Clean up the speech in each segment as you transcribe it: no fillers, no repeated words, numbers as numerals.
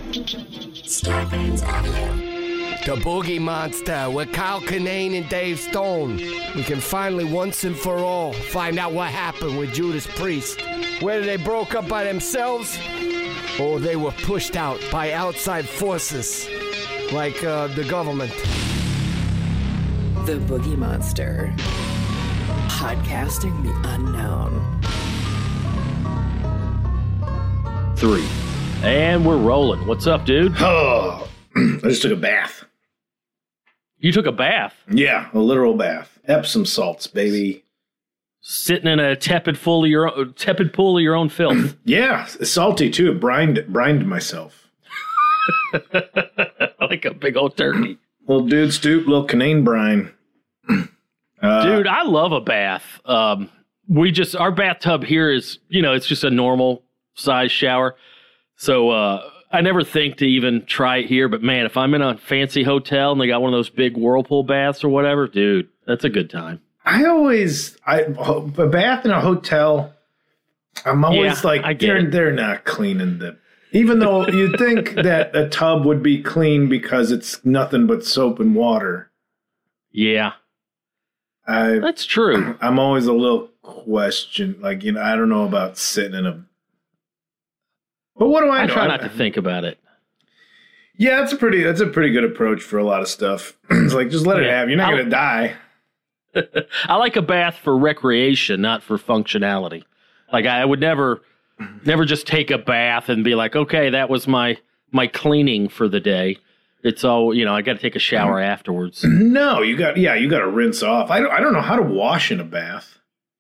Starburns Audio. The Boogie Monster with Kyle Kinane and Dave Stone. We can finally, once and for all, find out what happened with Judas Priest. Whether they broke up by themselves or they were pushed out by outside forces like the government. The Boogie Monster. Podcasting the unknown. 3. And we're rolling. What's up, dude? Oh, I just took a bath. You took a bath? Yeah, a literal bath. Epsom salts, baby. Sitting in a tepid pool of your own filth. Yeah, salty too. Brined myself. Like a big old turkey. Little dude stoop, little canine brine. Dude, I love a bath. Our bathtub here is, it's just a normal size shower. So I never think to even try it here. But man, if I'm in a fancy hotel and they got one of those big whirlpool baths or whatever, dude, that's a good time. A bath in a hotel, I'm always they're not cleaning the, even though you'd think that a tub would be clean because it's nothing but soap and water. Yeah. That's true. I'm always a little question, I don't know about sitting in a, but what do I know? I try not to think about it. Yeah, that's a pretty good approach for a lot of stuff. It's like, just let it have. You're not going to die. I like a bath for recreation, not for functionality. Like I would never just take a bath and be like, okay, that was my cleaning for the day. It's all, I got to take a shower afterwards. No, you got to rinse off. I don't know how to wash in a bath.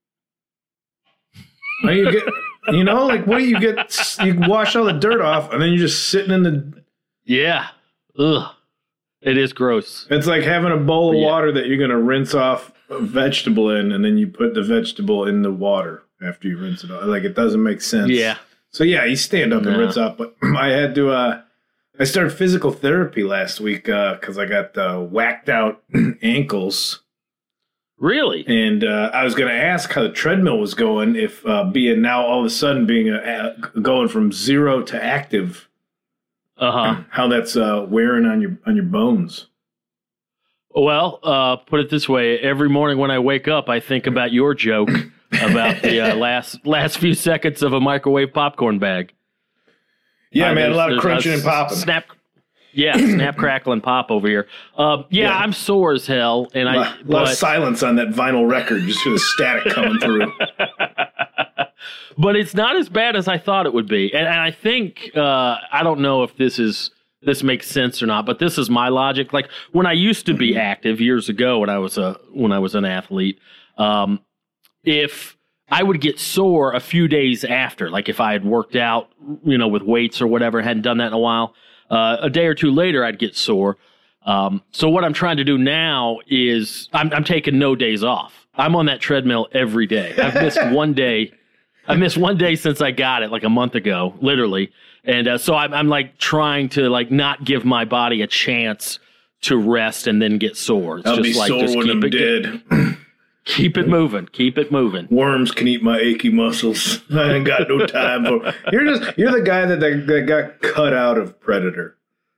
You get, what do you get? You wash all the dirt off, and then you're just sitting in the. Yeah. Ugh. It is gross. It's like having a bowl of water that you're going to rinse off a vegetable in, and then you put the vegetable in the water after you rinse it off. Like, it doesn't make sense. Yeah. So, yeah, you stand up and rinse off. But I had to, I started physical therapy last week because I got whacked out ankles. Really? And I was going to ask how the treadmill was going, if being now all of a sudden going from zero to active. How that's wearing on your bones. Well, put it this way: every morning when I wake up, I think about your joke about the last few seconds of a microwave popcorn bag. Yeah, man, a lot of crunching and popping. Snap, crackle, and pop over here. Yeah, I'm sore as hell, and a lot of silence on that vinyl record. Just hear the static coming through. But it's not as bad as I thought it would be. And I think, I don't know if this makes sense or not, but this is my logic. Like when I used to be active years ago when I was an athlete, if I would get sore a few days after, like if I had worked out, with weights or whatever, hadn't done that in a while, a day or two later, I'd get sore. So what I'm trying to do now is I'm taking no days off. I'm on that treadmill every day. I've missed one day. I missed one day since I got it, like a month ago, literally. And so I'm like trying to like not give my body a chance to rest and then get sore. It's I'll just be like, sore just when I'm dead. Keep it moving. Keep it moving. Worms can eat my achy muscles. I ain't got no time for. You're the guy that got cut out of Predator.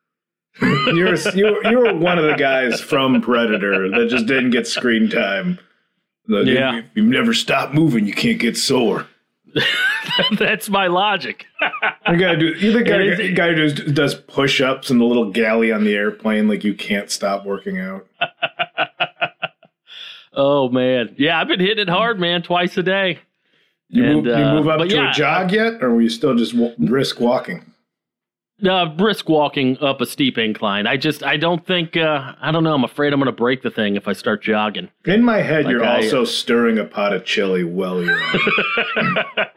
You're one of the guys from Predator that just didn't get screen time. Yeah. If you never stop moving, you can't get sore. That's my logic. You're the guy who does push-ups in the little galley on the airplane, like you can't stop working out. Oh, man. Yeah, I've been hitting it hard, man, twice a day. You move up to a jog yet, or were you still just brisk walking? Brisk walking up a steep incline. I don't think, I don't know, I'm afraid I'm going to break the thing if I start jogging. In my head, like you're also stirring a pot of chili while you're on.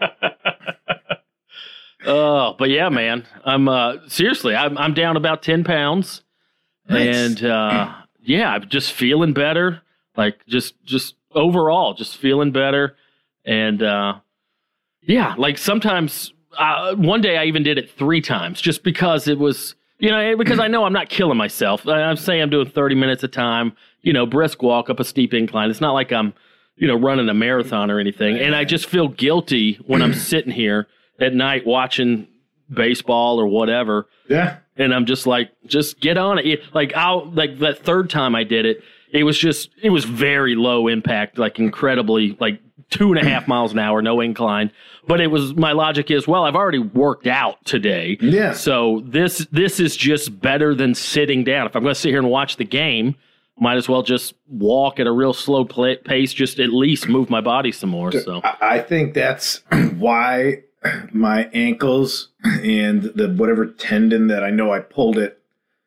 Oh, but yeah, man, I'm, seriously, I'm down about 10 pounds. Nice. And, I'm just feeling better. Like, just overall, just feeling better. And, like sometimes... one day I even did it 3 times just because it was, because I know I'm not killing myself. I'm saying I'm doing 30 minutes a time, brisk walk up a steep incline. It's not like I'm, running a marathon or anything. And I just feel guilty when I'm sitting here at night watching baseball or whatever. Yeah. And I'm just like, just get on it. Like that third time I did it, it was very low impact, like incredibly, like 2.5 miles an hour, no incline. But my logic is, well, I've already worked out today. Yeah. So this is just better than sitting down. If I'm going to sit here and watch the game, might as well just walk at a real slow pace, just at least move my body some more. So I think that's why my ankles and the whatever tendon that I know I pulled it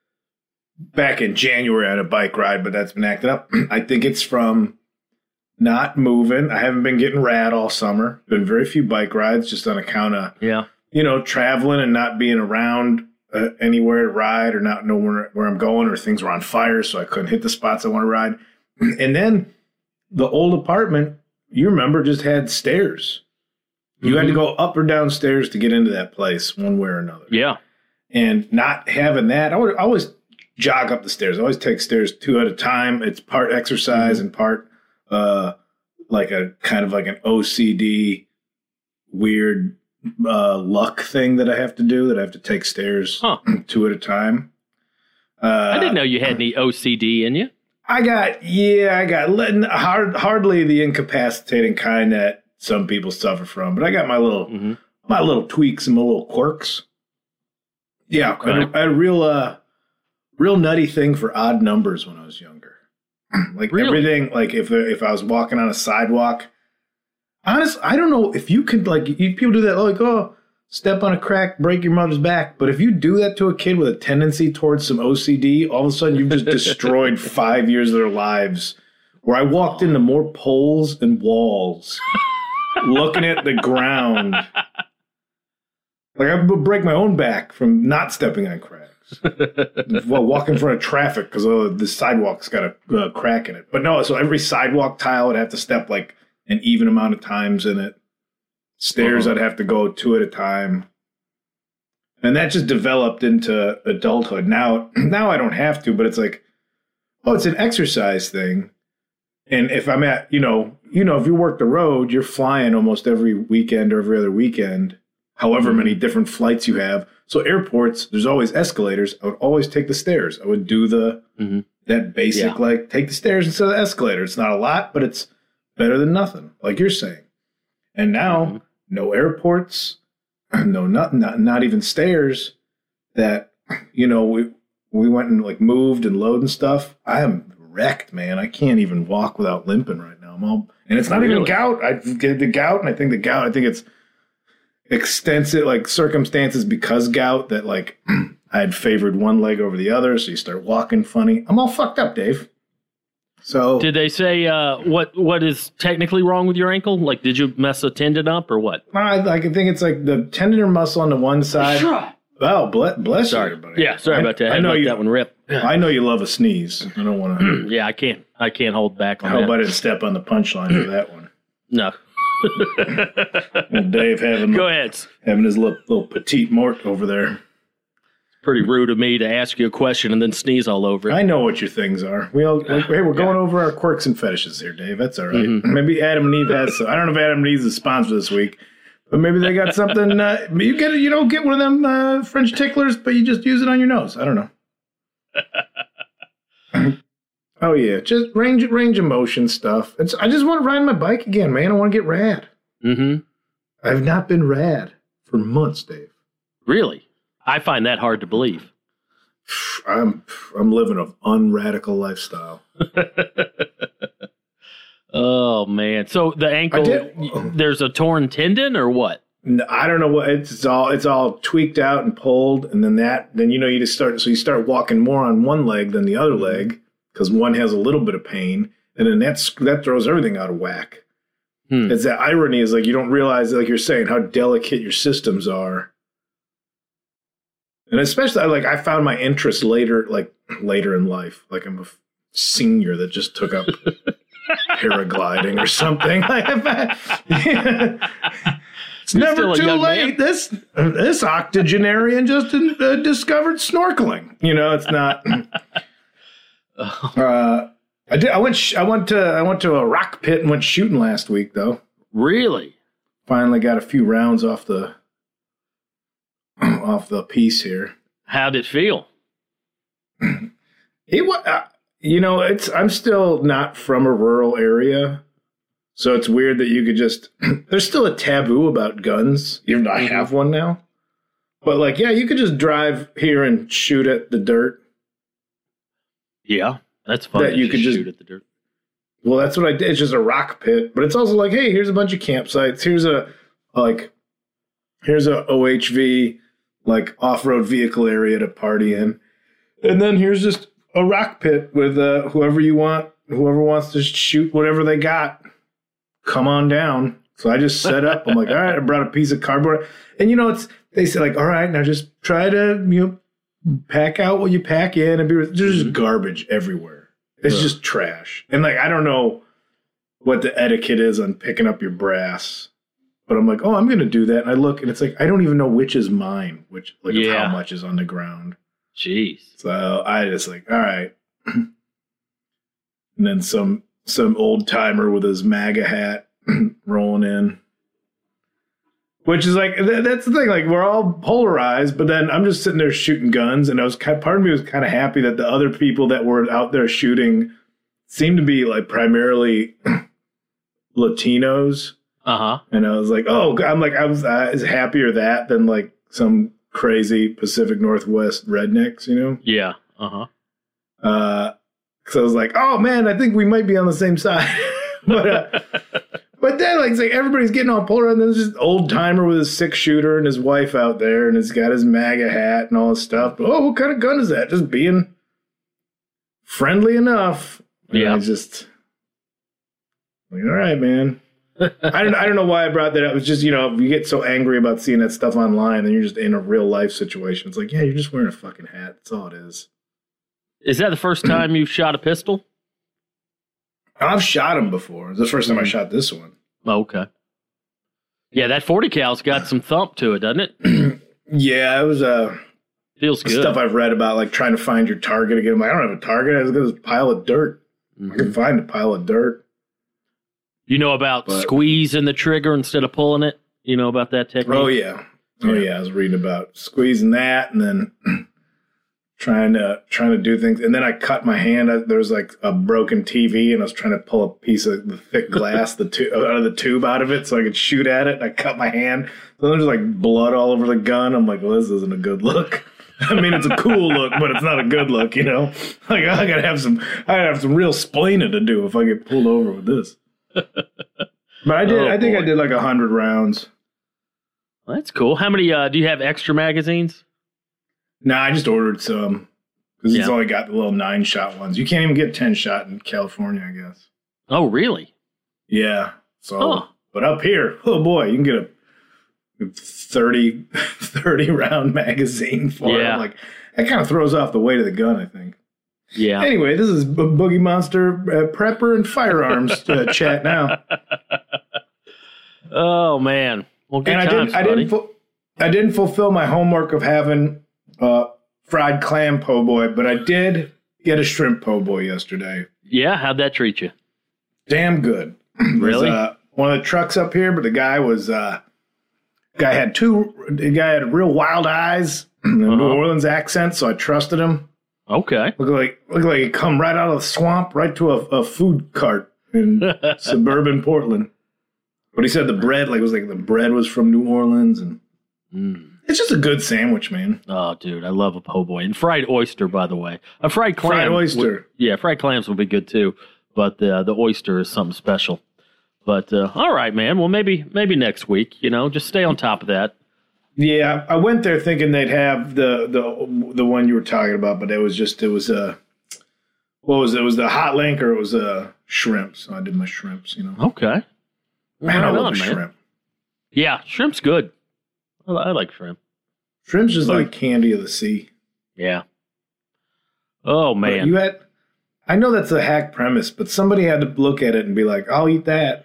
back in January on a bike ride, but that's been acting up. I think it's from not moving. I haven't been getting rad all summer. Been very few bike rides just on account of, traveling and not being around anywhere to ride or not know where I'm going, or things were on fire, so I couldn't hit the spots I want to ride. And then the old apartment, you remember, just had stairs. You had to go up or down stairs to get into that place one way or another. Yeah. And not having that, I would always jog up the stairs. I always take stairs 2 at a time. It's part exercise and part like a kind of like an OCD weird luck thing that I have to do, that I have to take stairs 2 at a time. I didn't know you had any OCD in you. I got hardly the incapacitating kind that some people suffer from, but I got my little tweaks and my little quirks. Yeah, okay. I had a real nutty thing for odd numbers when I was younger. Like everything, like if I was walking on a sidewalk, honestly, I don't know if you could, like, people do that, like, oh, step on a crack, break your mother's back. But if you do that to a kid with a tendency towards some OCD, all of a sudden you've just destroyed 5 years of their lives. Where I walked into more poles and walls, looking at the ground. Like, I would break my own back from not stepping on cracks. Well, walking in front of traffic because the sidewalk's got a crack in it. But no, so every sidewalk tile I'd have to step like an even amount of times in it. Stairs I'd have to go 2 at a time. And that just developed into adulthood. Now I don't have to, but it's like, oh, it's an exercise thing. And if I'm at, if you work the road, you're flying almost every weekend or every other weekend, however many different flights you have. So airports, there's always escalators. I would always take the stairs. I would do that basic, like, take the stairs instead of the escalator. It's not a lot, but it's better than nothing, like you're saying. And now, no airports, not even stairs. That, we went and like moved and load and stuff. I am wrecked, man. I can't even walk without limping right now. And it's not even gout. I get the gout, and I think it's extensive, like, circumstances because gout that, like, I had favored one leg over the other, so you start walking funny. I'm all fucked up, Dave. So did they say what is technically wrong with your ankle? Like, did you mess a tendon up or what? I think it's like the tendon or muscle on the one side. Oh, bless you, everybody. Yeah, sorry about that. I know that one rip. I know you love a sneeze. I don't want to. Yeah, I can't hold back on that. I hope I didn't step on the punchline for that one. No. Dave having his little petite mort over there. Pretty rude of me to ask you a question and then sneeze all over it. I know what your things are. We're going over our quirks and fetishes here, Dave. That's all right. Maybe Adam and Eve has some. I don't know if Adam and Eve is a sponsor this week, but maybe they got something. You get one of them French ticklers, but you just use it on your nose. I don't know. Oh yeah, just range of motion stuff. I just want to ride my bike again, man. I want to get rad. I've not been rad for months, Dave. Really? I find that hard to believe. I'm living an unradical lifestyle. Oh man! So the ankle, there's a torn tendon or what? I don't know what it's all tweaked out and pulled, and then you just start walking more on one leg than the other leg because one has a little bit of pain, and then that throws everything out of whack. It's that irony is like you don't realize, like you're saying, how delicate your systems are. And especially, I found my interest later in life. Like, I'm a senior that just took up paragliding or something. It's never too late. This octogenarian just discovered snorkeling. It's not. I went to a rock pit and went shooting last week, though. Really? Finally got a few rounds off the off the piece here. How'd it feel? It was, I'm still not from a rural area, so it's weird that you could just. There's still a taboo about guns, even though I have one now. But like, yeah, you could just drive here and shoot at the dirt. Yeah, that's fun. That you could just shoot at the dirt. Well, that's what I did. It's just a rock pit, but it's also like, hey, here's a bunch of campsites. Here's a OHV like off-road vehicle area to party in, and then here's just a rock pit with whoever wants to shoot whatever they got. Come on down. So I just set up. I'm like, all right, I brought a piece of cardboard, and they say like, all right, now just try to pack out what you pack in, and there's just garbage everywhere. It's just trash, and like I don't know what the etiquette is on picking up your brass. But I'm like, oh, I'm going to do that. And I look, and it's like, I don't even know which is mine, how much is on the ground. Jeez. So I just like, all right. And then some old timer with his MAGA hat rolling in. Which is like, that's the thing. Like, we're all polarized, but then I'm just sitting there shooting guns. And part of me was kind of happy that the other people that were out there shooting seemed to be like primarily Latinos. Uh-huh. And I was like, I was happier that than like some crazy Pacific Northwest rednecks, Yeah. Uh-huh. So I was like, oh man, I think we might be on the same side. But then like everybody's getting all polar, and then there's this old timer with his 6-shooter and his wife out there, and he's got his MAGA hat and all this stuff. But, what kind of gun is that? Just being friendly enough. And I just like, all right, man. I don't know why I brought that up. It's just, you get so angry about seeing that stuff online, and you're just in a real life situation. It's like, yeah, you're just wearing a fucking hat. That's all it is. Is that the first time you've shot a pistol? I've shot them before. It's the first time I shot this one. Oh, okay. Yeah, that 40 cal's got some thump to it, doesn't it? Yeah, it was feels good. Stuff I've read about, like trying to find your target again. I'm like, I don't have a target. I just got this pile of dirt. I can find a pile of dirt. You know about squeezing the trigger instead of pulling it? You know about that technique? Oh, yeah. I was reading about squeezing that and then trying to do things. And then I cut my hand. There was like a broken TV, and I was trying to pull a piece of the thick glass out of the tube out of it so I could shoot at it. And I cut my hand. So there's like blood all over the gun. I'm like, well, this isn't a good look. I mean, it's a cool look, but it's not a good look, Like I gotta have some real splaining to do if I get pulled over with this. But I did. I think I did like 100 rounds. Well, that's cool. How many? Do you have extra magazines? No, I just ordered some because it's only got the little 9-shot ones. You can't even get 10-shot in California, I guess. Oh, really? Yeah. So, but up here, oh boy, you can get a 30 round magazine for it. Like that kind of throws off the weight of the gun, I think. Yeah. Anyway, this is Boogie Monster prepper and firearms chat now. Oh man! Well, good times, buddy. I didn't fulfill my homework of having fried clam po' boy, but I did get a shrimp po' boy yesterday. Yeah, how'd that treat you? Damn good. Really? One of the trucks up here, but the guy had real wild eyes and a New Orleans accent, so I trusted him. Okay. Looked like he come right out of the swamp, right to a food cart in suburban Portland. But he said the bread was from New Orleans, and it's just a good sandwich, man. Oh, dude, I love a po' boy and fried oyster. By the way, a fried clam. Fried oyster. Fried clams would be good too, but the oyster is something special. But all right, man. Well, maybe next week. Just stay on top of that. Yeah, I went there thinking they'd have the one you were talking about, but it was the hot link or it was shrimp. So I did my shrimps. Okay. Man, I love shrimp. Yeah, shrimp's good. I like shrimp. Shrimp's just like candy of the sea. Yeah. Oh man. I know that's a hack premise, but somebody had to look at it and be like, "I'll eat that."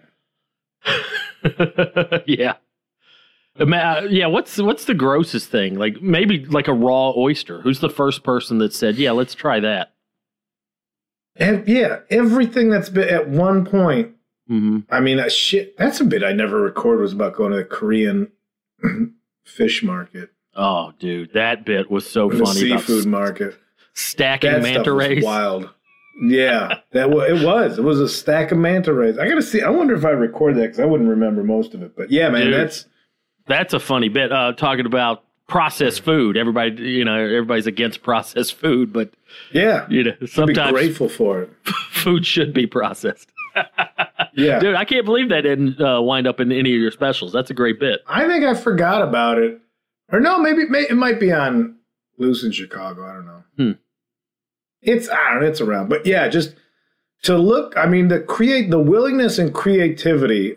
Yeah. Yeah, what's the grossest thing? Like maybe like a raw oyster. Who's the first person that said, "Yeah, let's try that"? Yeah, everything that's been at one point. Mm-hmm. I mean, that's a bit I never recorded was about going to the Korean fish market. Oh, dude, that bit was so in funny. The seafood market. Stacking manta rays. Wild. Yeah, it was a stack of manta rays. I gotta see. I wonder if I recorded that because I wouldn't remember most of it. But yeah, man, dude, that's a funny bit. Talking about processed food. Everybody's against processed food, but yeah, sometimes be grateful for it. Food should be processed. Yeah, dude, I can't believe that didn't wind up in any of your specials. That's a great bit. I think I forgot about it, or no, maybe it might be on Loose in Chicago. I don't know. It's around, but yeah, just to look. I mean, the willingness and creativity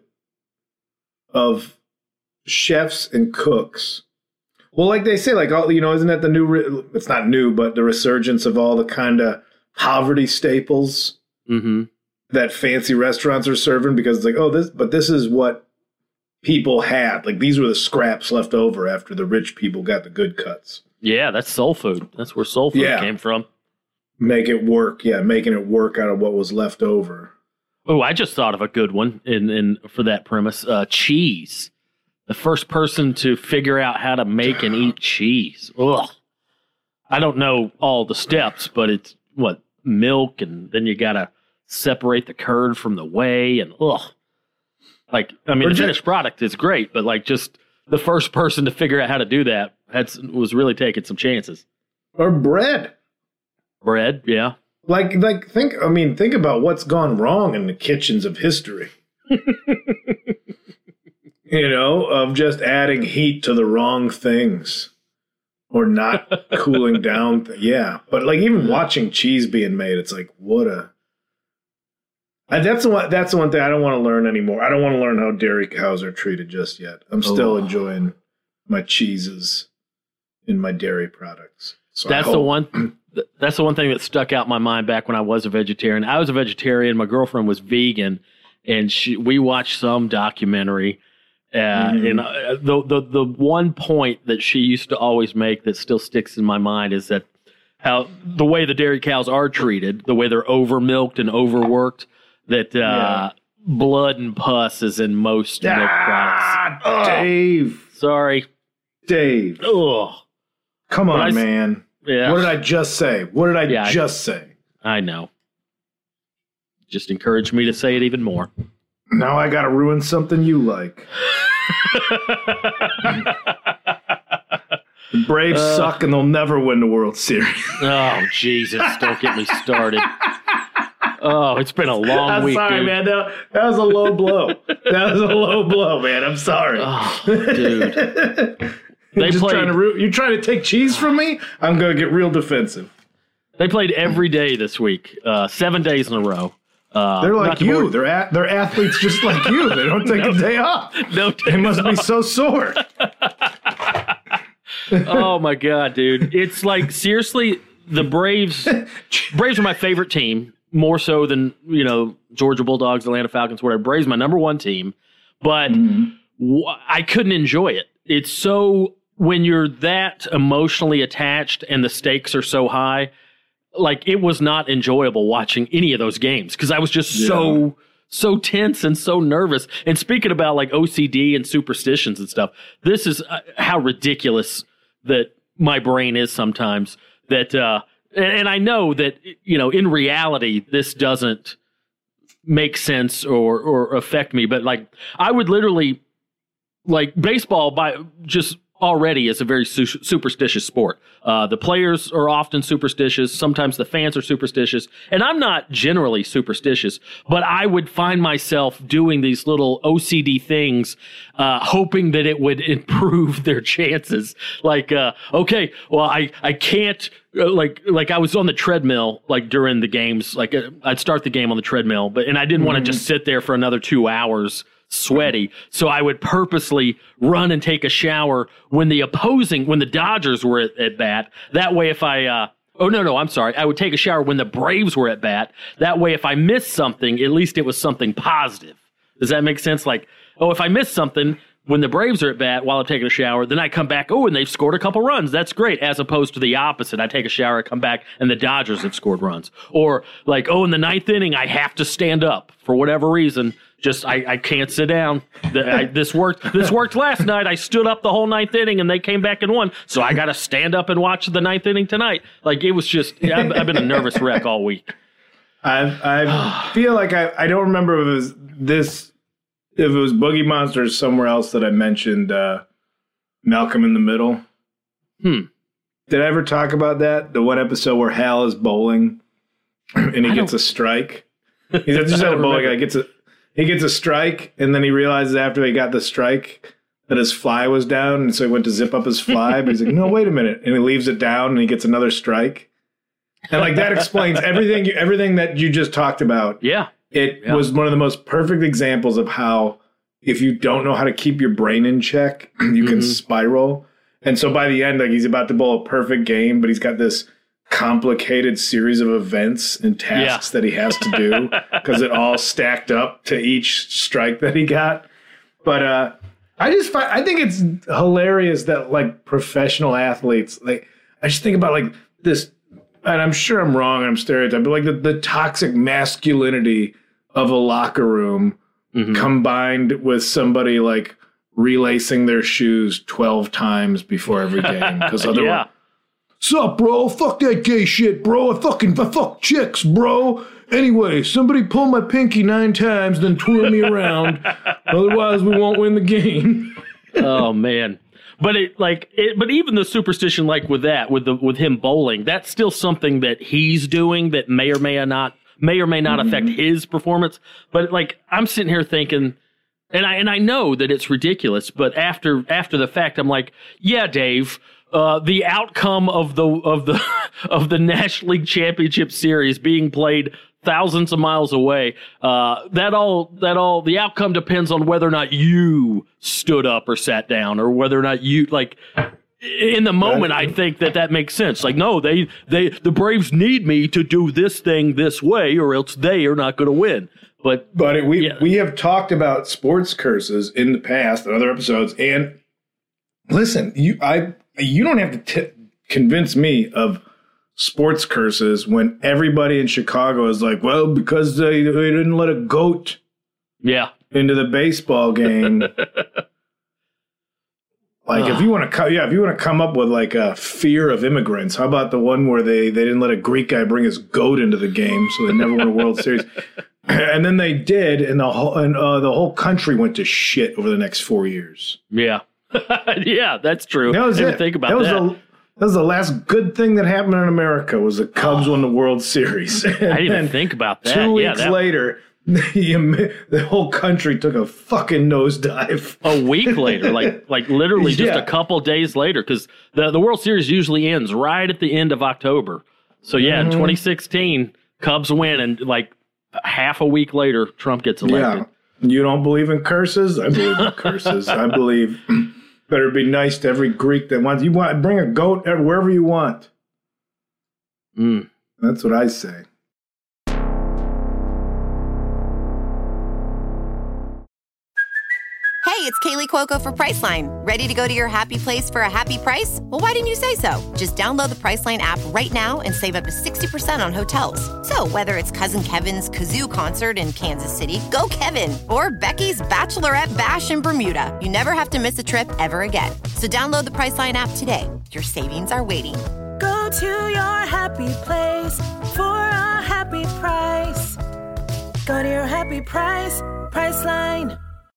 of chefs and cooks. Well, like they say, like all isn't that the new? It's not new, but the resurgence of all the kind of poverty staples that fancy restaurants are serving because it's like, this is what people had. Like these were the scraps left over after the rich people got the good cuts. Yeah, that's soul food. That's where soul food came from. Make it work. Yeah, making it work out of what was left over. Oh, I just thought of a good one for that premise. Cheese. The first person to figure out how to make and eat cheese. Ugh. I don't know all the steps, but it's milk, and then you got to separate the curd from the whey, and ugh. Like, I mean, the finished product is great, but like just the first person to figure out how to do that was really taking some chances. Or bread. Bread, yeah. Like think about what's gone wrong in the kitchens of history. Of just adding heat to the wrong things or not cooling down. Yeah. But like even watching cheese being made, it's like, that's the one thing I don't want to learn anymore. I don't want to learn how dairy cows are treated just yet. I'm still enjoying my cheeses in my dairy products. So that's the one thing that stuck out in my mind back when I was a vegetarian. I was a vegetarian. My girlfriend was vegan, and we watched some documentary. And the one point that she used to always make that still sticks in my mind is that how the way the dairy cows are treated, the way they're over milked and overworked, that blood and pus is in most milk products. Dave. Sorry. Dave. Ugh. Come on, man. Yeah. What did I just say? Say? I know. Just encouraged me to say it even more. Now I got to ruin something you like. The Braves suck and they'll never win the World Series. Oh, Jesus. Don't get me started. Oh, it's been a long week, sorry, dude. Man. That was a low blow. That was a low blow, man. I'm sorry. Oh, dude. You're trying to take cheese from me? I'm going to get real defensive. They played every day this week, 7 days in a row. They're like you. They're athletes just like you. They don't take a day off. They must be so sore. Oh, my God, dude. It's like, seriously, the Braves are my favorite team, more so than, Georgia Bulldogs, Atlanta Falcons, whatever. Braves my number one team, but I couldn't enjoy it. It's so, when you're that emotionally attached and the stakes are so high, like it was not enjoyable watching any of those games because I was just so tense and so nervous. And speaking about like OCD and superstitions and stuff, this is how ridiculous that my brain is sometimes. That and I know that in reality this doesn't make sense or affect me, but like I would literally like baseball by just already is a very superstitious sport. The players are often superstitious. Sometimes the fans are superstitious. And I'm not generally superstitious, but I would find myself doing these little OCD things, hoping that it would improve their chances. Like, okay, well, I can't, like I was on the treadmill, like during the games, like I'd start the game on the treadmill, and I didn't want to just sit there for another 2 hours sweaty. So I would purposely run and take a shower when the Dodgers were at bat. That way if I would take a shower when the Braves were at bat. That way if I missed something, at least it was something positive. Does that make sense? Like, if I missed something, when the Braves are at bat while I'm taking a shower, then I come back, and they've scored a couple runs. That's great. As opposed to the opposite. I take a shower, I come back, and the Dodgers have scored runs. Or like, in the 9th inning, I have to stand up for whatever reason. Just I can't sit down. This worked last night. I stood up the whole 9th inning, and they came back and won. So I got to stand up and watch the 9th inning tonight. Like, it was just, I've been a nervous wreck all week. I feel like I don't remember if it was this, if it was Boogie Monsters somewhere else that I mentioned Malcolm in the Middle. Did I ever talk about that? The one episode where Hal is bowling and he gets a strike. He's just at a bowling guy. He gets a strike, and then he realizes after he got the strike that his fly was down, and so he went to zip up his fly, but he's like, no, wait a minute. And he leaves it down, and he gets another strike. And like that explains everything that you just talked about. Yeah. It was one of the most perfect examples of how if you don't know how to keep your brain in check, you can spiral. And so by the end, like he's about to bowl a perfect game, but he's got this complicated series of events and tasks that he has to do because it all stacked up to each strike that he got. But I think it's hilarious that like professional athletes, like I just think about like this, and I'm sure I'm wrong, I'm stereotyping, but like the toxic masculinity of a locker room combined with somebody like relacing their shoes 12 times before every game because otherwise. Sup, bro? Fuck that gay shit, bro. I fuck chicks, bro. Anyway, somebody pull my pinky 9 times, then twirl me around. Otherwise, we won't win the game. Oh man. But but even the superstition, like with that, with him bowling, that's still something that he's doing that may or may not affect his performance. But like, I'm sitting here thinking, and I know that it's ridiculous, but after the fact, I'm like, yeah, Dave. The outcome of the National League Championship Series being played thousands of miles away, the outcome depends on whether or not you stood up or sat down, or whether or not you like. In the moment, I think that makes sense. Like, no, the Braves need me to do this thing this way, or else they are not going to win. But we have talked about sports curses in the past in other episodes, and listen, you don't have to convince me of sports curses when everybody in Chicago is like, well, because they didn't let a goat into the baseball game. Like if you want to come up with like a fear of immigrants, how about the one where they didn't let a Greek guy bring his goat into the game, so they never won a World Series. And then they did, and the whole country went to shit over the next 4 years. Yeah. Yeah, that's true. That was it. Think about that. That was the last good thing that happened in America was the Cubs won the World Series. I didn't even think about that. 2 weeks later, the whole country took a fucking nosedive. A week later, like literally just a couple days later, because the World Series usually ends right at the end of October. So in 2016, Cubs win, and like half a week later, Trump gets elected. Yeah. You don't believe in curses? I believe in curses. I believe better be nice to every Greek that wants. You want bring a goat wherever you want. That's what I say. Hey, it's Kaylee Cuoco for Priceline. Ready to go to your happy place for a happy price? Well, why didn't you say so? Just download the Priceline app right now and save up to 60% on hotels. So whether it's Cousin Kevin's Kazoo Concert in Kansas City, go Kevin, or Becky's Bachelorette Bash in Bermuda, you never have to miss a trip ever again. So download the Priceline app today. Your savings are waiting. Go to your happy place for a happy price. Go to your happy price, Priceline.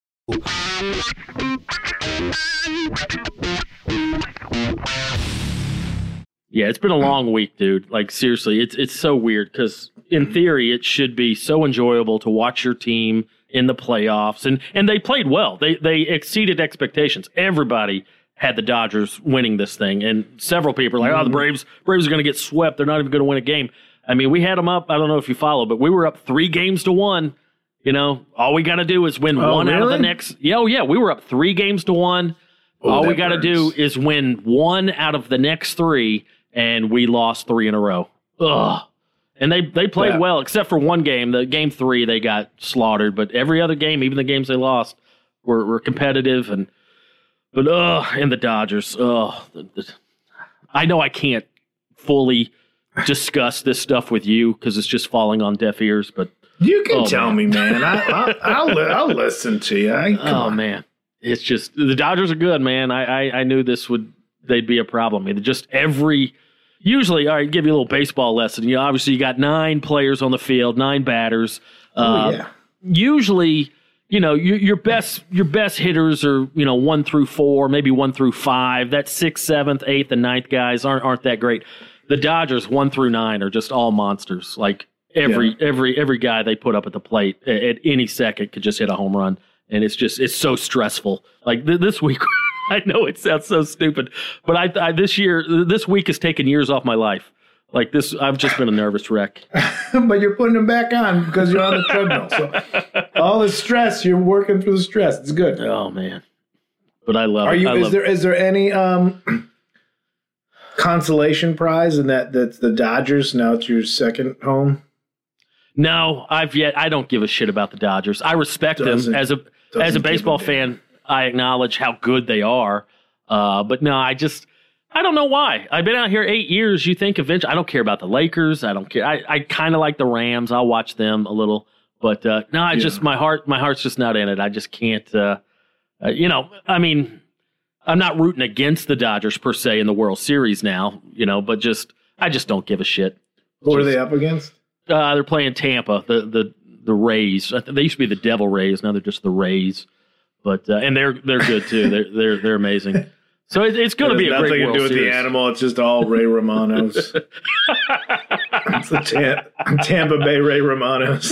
Yeah, it's been a long week, dude. Like seriously, it's so weird because in theory it should be so enjoyable to watch your team in the playoffs, and they played well. They exceeded expectations. Everybody had the Dodgers winning this thing, and several people are like, "Oh, the Braves are going to get swept. They're not even going to win a game." I mean, we had them up. I don't know if you follow, but we were up 3-1. You know, all we got to do is win one out of the next. Yeah, we were up 3-1. All we got to do is win one out of the next 3, and we lost 3 in a row. Ugh. And they played well, except for one game. The game 3, they got slaughtered. But every other game, even the games they lost, We're competitive, and the Dodgers. I know I can't fully discuss this stuff with you because it's just falling on deaf ears, but you can tell me, man. I'll listen to you. Man, it's just the Dodgers are good, man. I knew they'd be a problem. I mean, just usually, all right, give you a little baseball lesson. Obviously you got 9 players on the field, 9 batters. Usually, your best hitters are 1 through 4, maybe 1 through 5. That 6th, 7th, 8th, and 9th guys aren't that great. The Dodgers 1 through 9 are just all monsters. Like every guy they put up at the plate at any second could just hit a home run, and it's so stressful. Like this week. I know it sounds so stupid, but this week has taken years off my life. Like this, I've just been a nervous wreck. But you're putting them back on because you're on the treadmill. So all the stress, you're working through the stress. It's good. Oh man, but I love. Is there any consolation prize in that's the Dodgers? Now it's your second home. No, I don't give a shit about the Dodgers. I respect them as a baseball fan. I acknowledge how good they are. But no, I don't know why. I've been out here 8 years. You think eventually, I don't care about the Lakers. I don't care. I kind of like the Rams. I'll watch them a little, but just my heart's just not in it. I just can't, I mean, I'm not rooting against the Dodgers per se in the World Series now, but I just don't give a shit. What are they up against? They're playing Tampa, the Rays. They used to be the Devil Rays. Now they're just the Rays. But and they're good too. They're amazing. So it's going to be a great World Series. Nothing to do with the animal. It's just all Ray Romanos. It's the Tampa Bay Ray Romanos.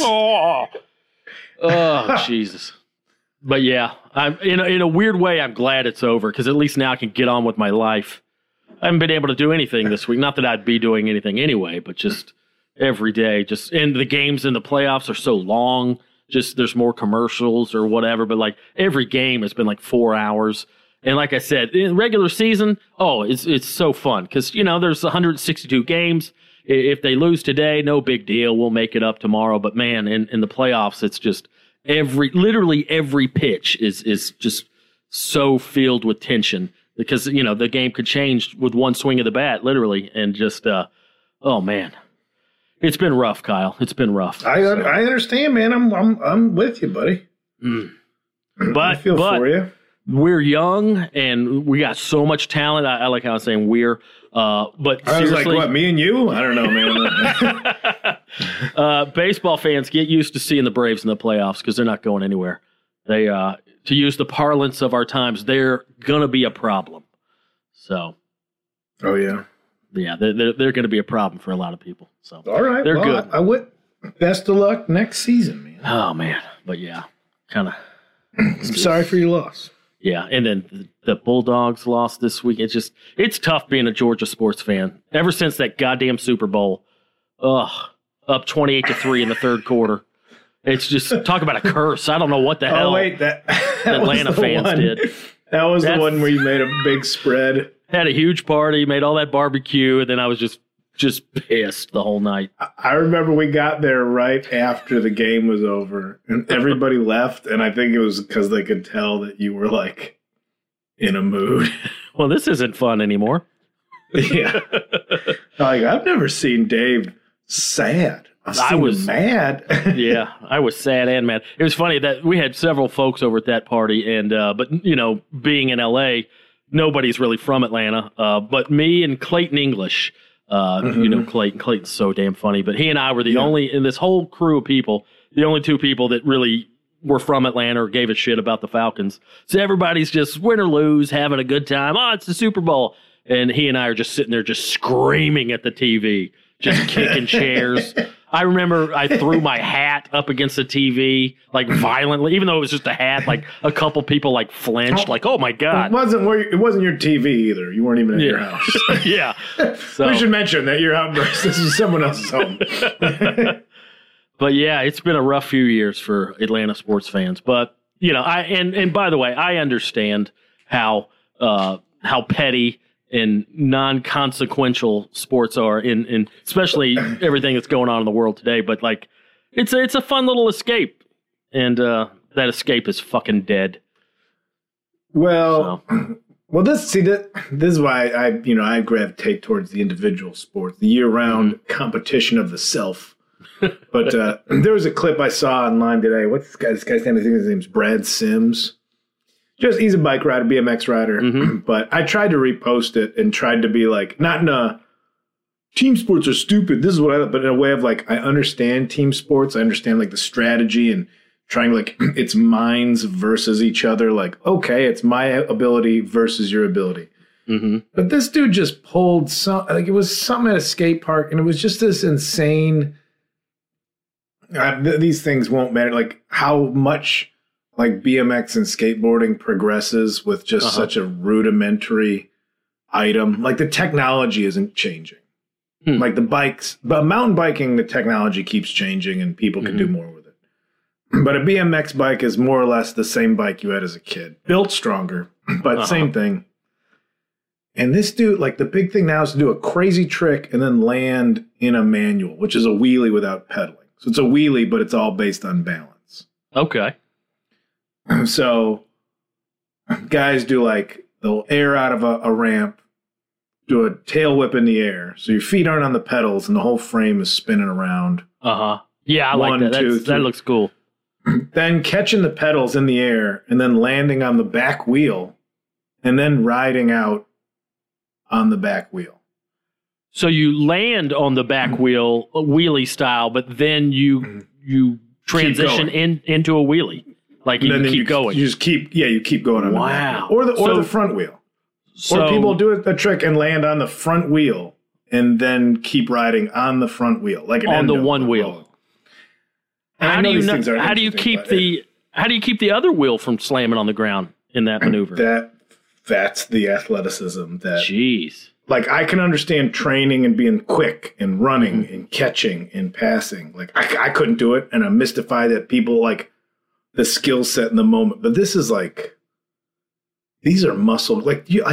Oh, Jesus. But yeah, I'm in a weird way. I'm glad it's over because at least now I can get on with my life. I haven't been able to do anything this week. Not that I'd be doing anything anyway, but just every day. And the games in the playoffs are so long. Just there's more commercials or whatever, but like every game has been like 4 hours. And like I said, in regular season, it's so fun because, there's 162 games. If they lose today, no big deal. We'll make it up tomorrow. But man, in the playoffs, it's just literally every pitch is just so filled with tension because, the game could change with one swing of the bat, literally. And just, oh man. It's been rough, Kyle. It's been rough. I understand, man. I'm with you, buddy. But I feel for you. We're young and we got so much talent. I like how I was saying we're. But I was like, what? Me and you? I don't know, man. Baseball fans, get used to seeing the Braves in the playoffs because they're not going anywhere. They, to use the parlance of our times, they're gonna be a problem. So. Oh yeah. Yeah, they're going to be a problem for a lot of people. So all right, they're good. I would best of luck next season, man. Oh man, but yeah, kind of. I'm sorry for your loss. Yeah, and then the Bulldogs lost this week. It's tough being a Georgia sports fan. Ever since that goddamn Super Bowl, up 28-3 in the third quarter. It's just talk about a curse. I don't know what the hell. Oh wait, that Atlanta fans did. That was the one where you made a big spread. Had a huge party, made all that barbecue, and then I was just pissed the whole night. I remember we got there right after the game was over, and everybody left, and I think it was because they could tell that you were, like, in a mood. Well, this isn't fun anymore. Yeah. Like, I've never seen Dave sad. I was mad. Yeah, I was sad and mad. It was funny that we had several folks over at that party, and but, being in L.A., nobody's really from Atlanta, but me and Clayton English, Clayton's so damn funny, but he and I were the only, in this whole crew of people, the only two people that really were from Atlanta or gave a shit about the Falcons. So everybody's just win or lose, having a good time. Oh, it's the Super Bowl. And he and I are just sitting there just screaming at the TV, just kicking chairs. I remember I threw my hat up against the TV, like violently, even though it was just a hat. Like a couple people like flinched, like, "Oh my god!" It wasn't your TV either. You weren't even at your house. Yeah, so, we should mention that your outburst. This is someone else's home. But yeah, it's been a rough few years for Atlanta sports fans. But and by the way, I understand how petty and non-consequential sports are in especially everything that's going on in the world today. But like, it's a fun little escape, and that escape is fucking dead. Well, this is why I gravitate towards the individual sport, the year-round competition of the self. But there was a clip I saw online today. What's this guy's name? I think his name's Brad Sims. He's a bike rider, BMX rider. But I tried to repost it and tried to be like, not in a team sports are stupid. This is what but in a way of like, I understand team sports. I understand like the strategy and trying like it's minds versus each other. Like, okay, it's my ability versus your ability. But this dude just pulled it was something at a skate park, and it was just this insane. These things won't matter. Like how much like BMX and skateboarding progresses with just such a rudimentary item. Like the technology isn't changing. Like but mountain biking, the technology keeps changing and people can do more with it. But a BMX bike is more or less the same bike you had as a kid. Built stronger, but same thing. And this dude, like the big thing now is to do a crazy trick and then land in a manual, which is a wheelie without pedaling. So it's a wheelie, but it's all based on balance. Okay. So guys do like, they'll air out of a ramp, do a tail whip in the air. So your feet aren't on the pedals and the whole frame is spinning around. Yeah, I like that. That looks cool. Then catching the pedals in the air and then landing on the back wheel and then riding out on the back wheel. So you land on the back wheel, wheelie style, but then you transition into a wheelie. Like you keep going. You just keep going on the back wheel. Or the front wheel. Or people do a trick and land on the front wheel and then keep riding on the front wheel. Like on the one wheel. How do you keep the other wheel from slamming on the ground in that maneuver? That's the athleticism that. Jeez. Like I can understand training and being quick and running and catching and passing. Like I couldn't do it, and I'm mystified that people like the skill set in the moment. But this is like, these are muscle. Like you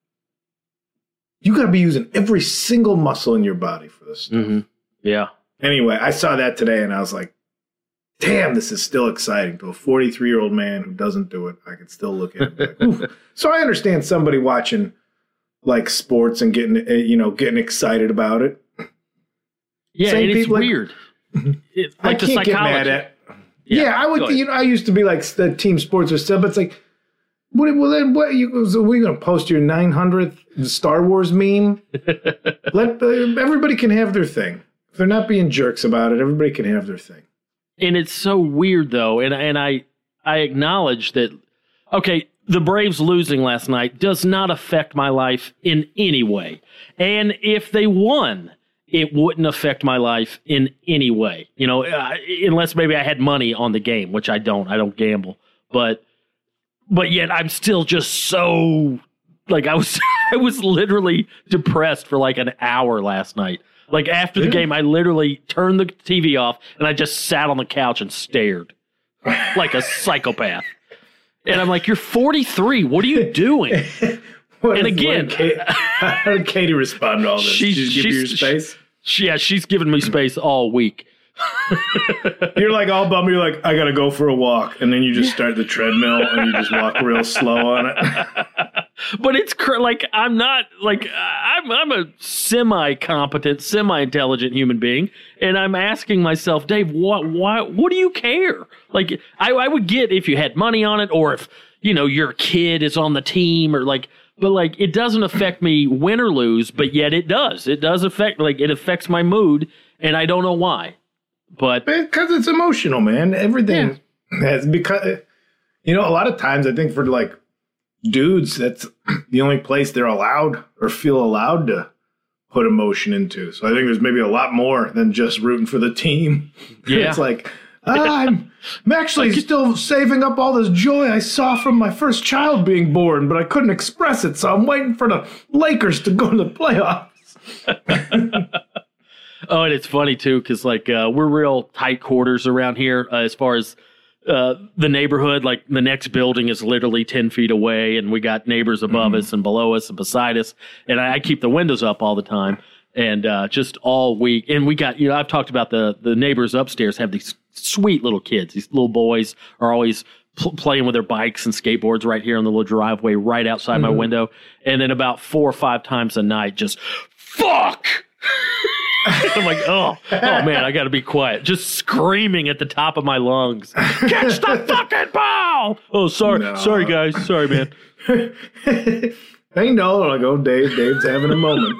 got to be using every single muscle in your body for this stuff. Yeah. Anyway, I saw that today, and I was like, damn, this is still exciting. To a 43-year-old man who doesn't do it, I could still look at it. Like, oof. So I understand somebody watching like sports and getting excited about it. Yeah, and it's weird. It's like I can't get mad at. Yeah, I would. I used to be like the team sports or stuff, but it's like, so we're going to post your 900th Star Wars meme? Everybody can have their thing. If they're not being jerks about it, everybody can have their thing. And it's so weird, though, and I acknowledge that, okay, the Braves losing last night does not affect my life in any way. And if they won, it wouldn't affect my life in any way. Unless maybe I had money on the game, which I don't. I don't gamble. But yet I'm still just so, like, I was literally depressed for like an hour last night. Like after the game, I literally turned the TV off and I just sat on the couch and stared like a psychopath. And I'm like, you're 43. What are you doing? And again, how did Katie respond to all this? She's give you space? She's given me space all week. You're like all bummed. You're like, I got to go for a walk. And then you just start the treadmill and you just walk real slow on it. But it's like, I'm not like, I'm a semi-competent, semi-intelligent human being. And I'm asking myself, Dave, what do you care? Like, I would get if you had money on it, or if, your kid is on the team, or like, but like, it doesn't affect me win or lose, but yet it does. It does affect, like, it affects my mood, and I don't know why. But because it's emotional, man. Everything has, because, a lot of times I think for like dudes, that's the only place they're allowed or feel allowed to put emotion into. So I think there's maybe a lot more than just rooting for the team. Yeah. It's like, I'm actually still saving up all this joy I saw from my first child being born, but I couldn't express it. So I'm waiting for the Lakers to go to the playoffs. Oh, and it's funny too, because like we're real tight quarters around here as far as the neighborhood. Like the next building is literally 10 feet away, and we got neighbors above us and below us and beside us. And I keep the windows up all the time, and just all week. And we got, I've talked about the neighbors upstairs have these sweet little kids. These little boys are always playing with their bikes and skateboards right here on the little driveway right outside my window. And then about 4 or 5 times a night, just fuck. I'm like, oh man, I got to be quiet. Just screaming at the top of my lungs. Catch the fucking ball. Oh, sorry guys. Sorry, man. They know, like, oh, Dave's having a moment.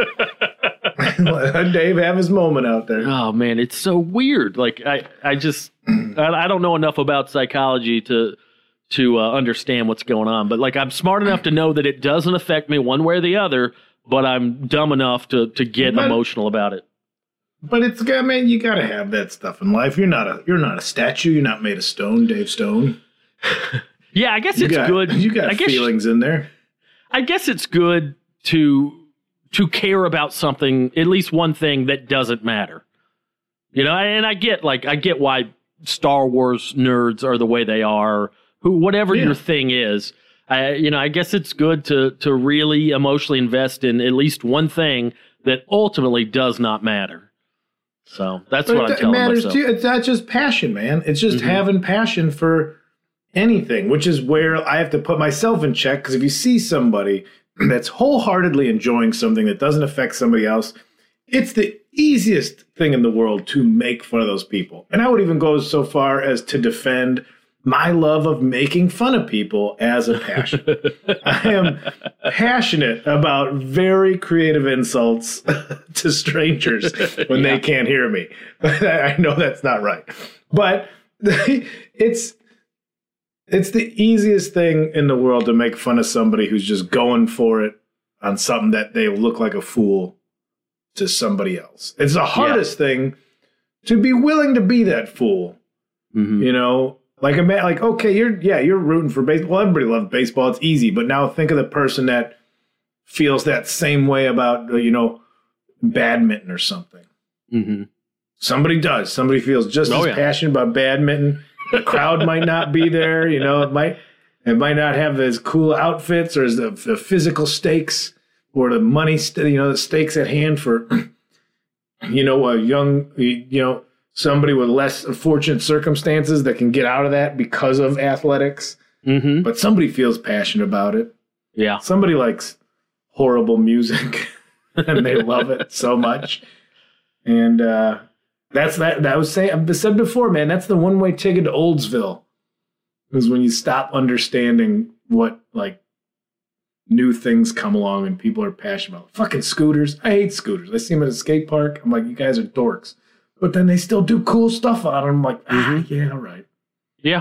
Let Dave have his moment out there. Oh man, it's so weird. Like I don't know enough about psychology to understand what's going on. But like I'm smart enough to know that it doesn't affect me one way or the other. But I'm dumb enough to get emotional about it. But it's, man, you got to have that stuff in life. You're not a statue. You're not made of stone, Dave Stone. Yeah, I guess it's good. You got feelings in there. I guess it's good to care about something, at least one thing that doesn't matter. You know, and I get why Star Wars nerds are the way they are. Whatever your thing is. I guess it's good to really emotionally invest in at least one thing that ultimately does not matter. So that's what I'm telling myself. Too. It's not just passion, man. It's just having passion for anything, which is where I have to put myself in check. Because if you see somebody that's wholeheartedly enjoying something that doesn't affect somebody else, it's the easiest thing in the world to make fun of those people. And I would even go so far as to defend my love of making fun of people as a passion. I am passionate about very creative insults to strangers when they can't hear me. I know that's not right. But it's the easiest thing in the world to make fun of somebody who's just going for it on something that they look like a fool to somebody else. It's the hardest thing to be willing to be that fool, you know? Like, okay, you're rooting for baseball. Well, everybody loves baseball. It's easy. But now think of the person that feels that same way about, badminton or something. Mm-hmm. Somebody does. Somebody feels just as passionate about badminton. The crowd might not be there. You know, it might not have as cool outfits or as the physical stakes or the money, the stakes at hand for, a young, somebody with less fortunate circumstances that can get out of that because of athletics. Mm-hmm. But somebody feels passionate about it. Yeah. Somebody likes horrible music and they love it so much. And that's that. I've said before, man, that's the one-way ticket to Oldsville. Is when you stop understanding what, like, new things come along and people are passionate about. Fucking scooters. I hate scooters. I see them at a skate park. I'm like, you guys are dorks. But then they still do cool stuff on them. I'm like, yeah, all right. Yeah.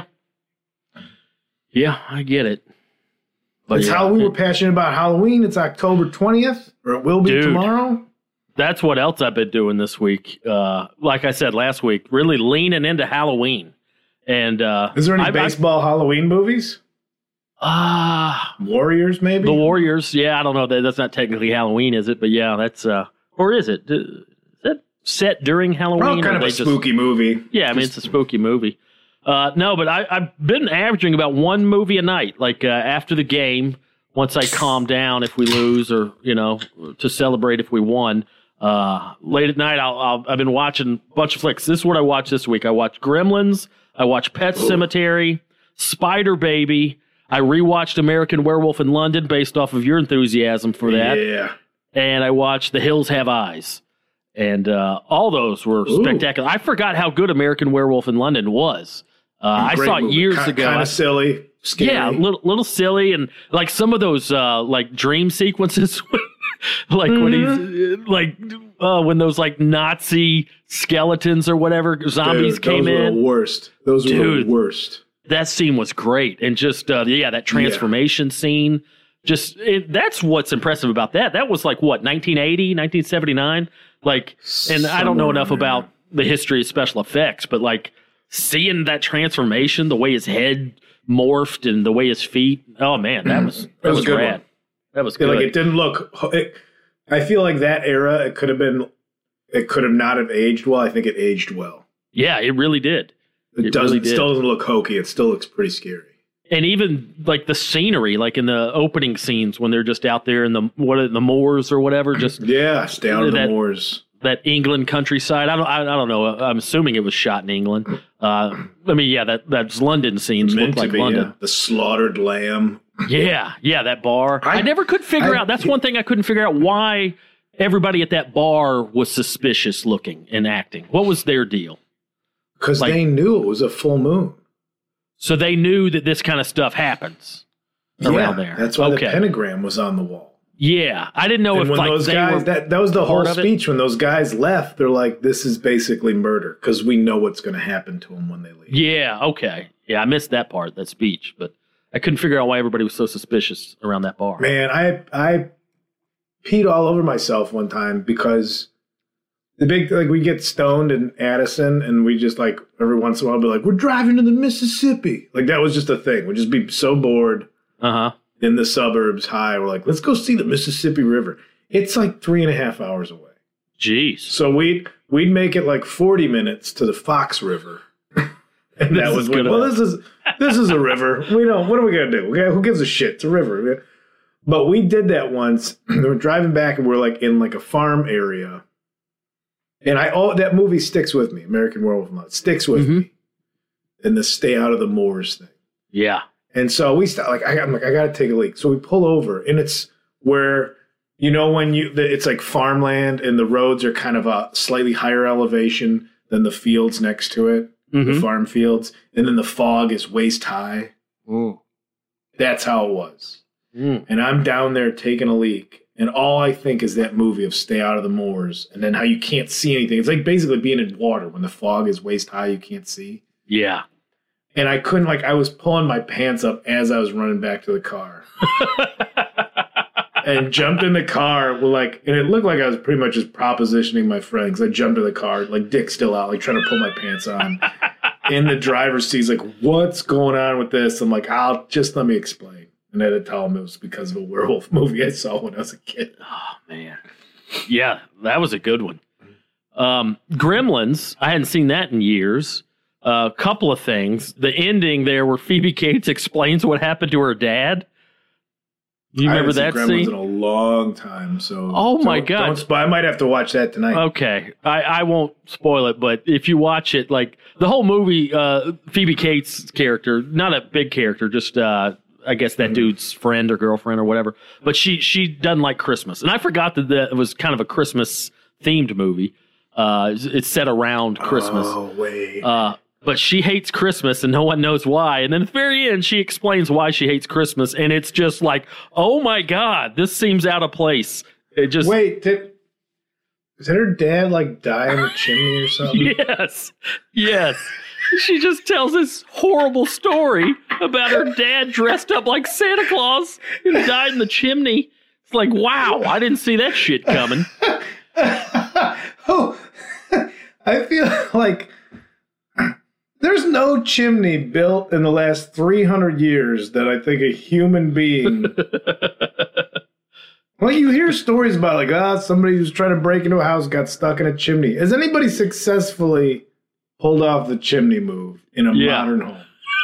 Yeah, I get it. But it's Halloween. We're passionate about Halloween. It's October 20th, or it will be tomorrow. That's what else I've been doing this week. Like I said last week, really leaning into Halloween. And is there any baseball Halloween movies? Warriors, maybe? The Warriors, yeah. I don't know. That's not technically Halloween, is it? But yeah, that's or is it? Set during Halloween? Kind of a spooky movie. Yeah, I mean, it's a spooky movie. No, but I've been averaging about one movie a night. Like after the game, once I calm down if we lose or, to celebrate if we won. Late at night, I've been watching a bunch of flicks. This is what I watched this week. I watched Gremlins. I watched Pet Sematary, Spider Baby. I rewatched American Werewolf in London based off of your enthusiasm for that. Yeah. And I watched The Hills Have Eyes. And all those were spectacular. I forgot how good American Werewolf in London was. I saw it years ago. Kind of silly, scary. Yeah, little silly, and like some of those like dream sequences, like when he's when those like Nazi skeletons or whatever zombies came in. Those were the worst. Those were the worst. That scene was great, and just that transformation scene. That's what's impressive about that. That was like what 1980, 1979. Like, and I don't know enough about the history of special effects, but like seeing that transformation, the way his head morphed and the way his feet. Oh man, that was good rad. One. That was good. Like it didn't look. I feel like that era, it could have not have aged well. I think it aged well. Yeah, it really did. It still doesn't look hokey. It still looks pretty scary. And even like the scenery, like in the opening scenes when they're just out there in the moors or whatever, just down in the moors. that England countryside. I don't know. I'm assuming it was shot in England. That's London scenes look like London. Yeah. The slaughtered lamb. Yeah, that bar. I never could figure out. That's one thing I couldn't figure out, why everybody at that bar was suspicious looking and acting. What was their deal? Because they knew it was a full moon. So they knew that this kind of stuff happens around there. That's why the pentagram was on the wall. Yeah, I didn't know if when those guys, that was the whole speech. When those guys left, they're like, "This is basically murder," because we know what's going to happen to them when they leave. Yeah, okay, yeah, I missed that part, that speech, but I couldn't figure out why everybody was so suspicious around that bar. Man, I peed all over myself one time because we get stoned in Addison, and we just like every once in a while be like, "We're driving to the Mississippi." Like that was just a thing. We'd just be so bored in the suburbs high. We're like, "Let's go see the Mississippi River." It's like 3.5 hours away. Jeez. So we'd make it like 40 minutes to the Fox River. And that was good. Well, this is a river. What are we gonna do? Okay, who gives a shit? It's a river. But we did that once. We were driving back, and we're like in like a farm area. And that movie sticks with me. American Werewolf in London sticks with me. And the stay out of the moors thing. Yeah. And so we start I got to take a leak. So we pull over, and it's where when it's like farmland, and the roads are kind of a slightly higher elevation than the fields next to it, the farm fields, and then the fog is waist high. Ooh. That's how it was. And I'm down there taking a leak. And all I think is that movie of Stay Out of the Moors, and then how you can't see anything. It's like basically being in water when the fog is waist high, you can't see. Yeah. And I couldn't, I was pulling my pants up as I was running back to the car. And jumped in the car, and it looked like I was pretty much just propositioning my friend, because I jumped in the car, like dick still out, like trying to pull my pants on. In the driver's seat, he's like, "What's going on with this?" I'm like, let me explain. And I had to tell him it was because of a werewolf movie I saw when I was a kid. Oh, man. Yeah, that was a good one. Gremlins, I hadn't seen that in years. A couple of things. The ending there where Phoebe Cates explains what happened to her dad. You remember that scene? I haven't seen Gremlins in a long time. So my God. I might have to watch that tonight. Okay. I won't spoil it, but if you watch it, like the whole movie, Phoebe Cates' character, not a big character, just... I guess that dude's friend or girlfriend or whatever. But she doesn't like Christmas. And I forgot that it was kind of a Christmas-themed movie. It's set around Christmas. Oh, wait. But she hates Christmas, and no one knows why. And then at the very end, she explains why she hates Christmas. And it's just like, oh, my God, this seems out of place. It just... Wait, did her dad, die in the chimney or something? Yes. She just tells this horrible story about her dad dressed up like Santa Claus and died in the chimney. It's like, wow, I didn't see that shit coming. I feel like there's no chimney built in the last 300 years that I think a human being... you hear stories about, somebody who's trying to break into a house got stuck in a chimney. Has anybody successfully... pulled off the chimney move in a modern home?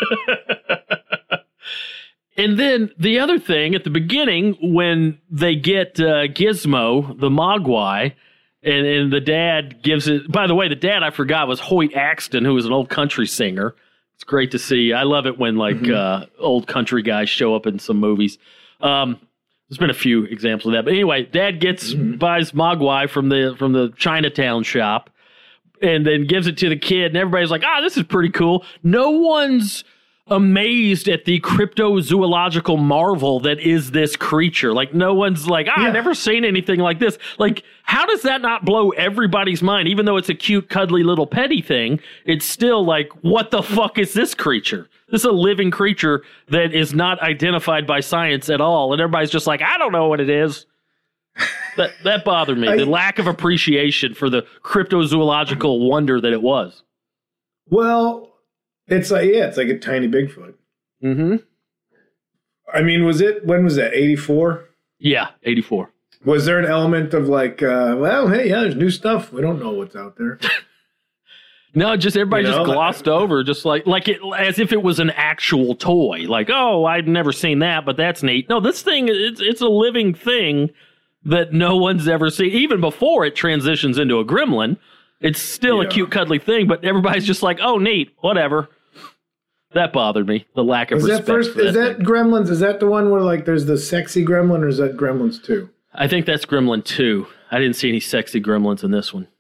And then the other thing, at the beginning, when they get Gizmo, the Mogwai, and the dad gives it... By the way, the dad, I forgot, was Hoyt Axton, who was an old country singer. It's great to see. I love it when, old country guys show up in some movies. There's been a few examples of that. But anyway, dad buys Mogwai from the Chinatown shop, and then gives it to the kid, and everybody's like, this is pretty cool. No one's amazed at the cryptozoological marvel that is this creature. No one's like, I've never seen anything like this. How does that not blow everybody's mind? Even though it's a cute, cuddly little petty thing, it's still like, what the fuck is this creature? This is a living creature that is not identified by science at all. And everybody's just like, I don't know what it is. That bothered me. The lack of appreciation for the cryptozoological wonder that it was. Well, it's like a tiny Bigfoot. Mm-hmm. I mean, when was that? 84? Yeah, 84. Was there an element of there's new stuff. We don't know what's out there. No, just everybody just glossed over, just like it, as if it was an actual toy. I'd never seen that, but that's neat. No, this thing, it's a living thing that no one's ever seen. Even before it transitions into a gremlin, it's still a cute, cuddly thing, but everybody's just like, oh, neat, whatever. That bothered me, the lack of respect. Is that Gremlins? Is that the one where like there's the sexy gremlin, or is that Gremlins 2? I think that's Gremlin 2. I didn't see any sexy gremlins in this one.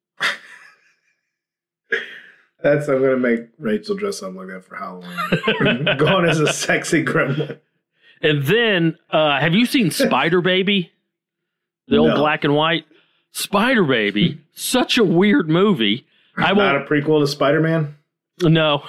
I'm going to make Rachel dress up like that for Halloween. Going as a sexy gremlin. And then, have you seen Spider Baby? The old black and white? Spider Baby, such a weird movie. Not a prequel to Spider-Man? No.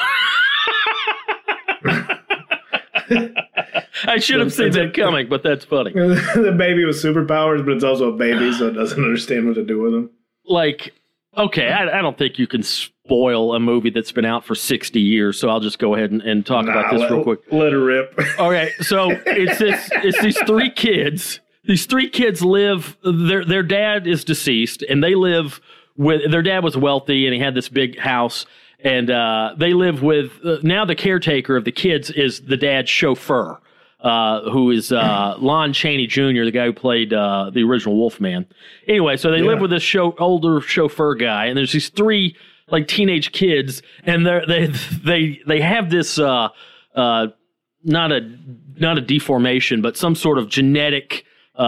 I should have seen that coming, but that's funny. The baby with superpowers, but it's also a baby, so it doesn't understand what to do with him. Like, okay, I don't think you can spoil a movie that's been out for 60 years, so I'll just go ahead and talk about this real quick. Let her rip. Okay, so it's these three kids. These three kids live, their dad is deceased, and they live with, their dad was wealthy, and he had this big house, and they live with, now the caretaker of the kids is the dad's chauffeur, who is Lon Chaney Jr., the guy who played the original Wolfman. Anyway, so they live with this older chauffeur guy, and there's these three like teenage kids, and they have this not a deformation, but some sort of genetic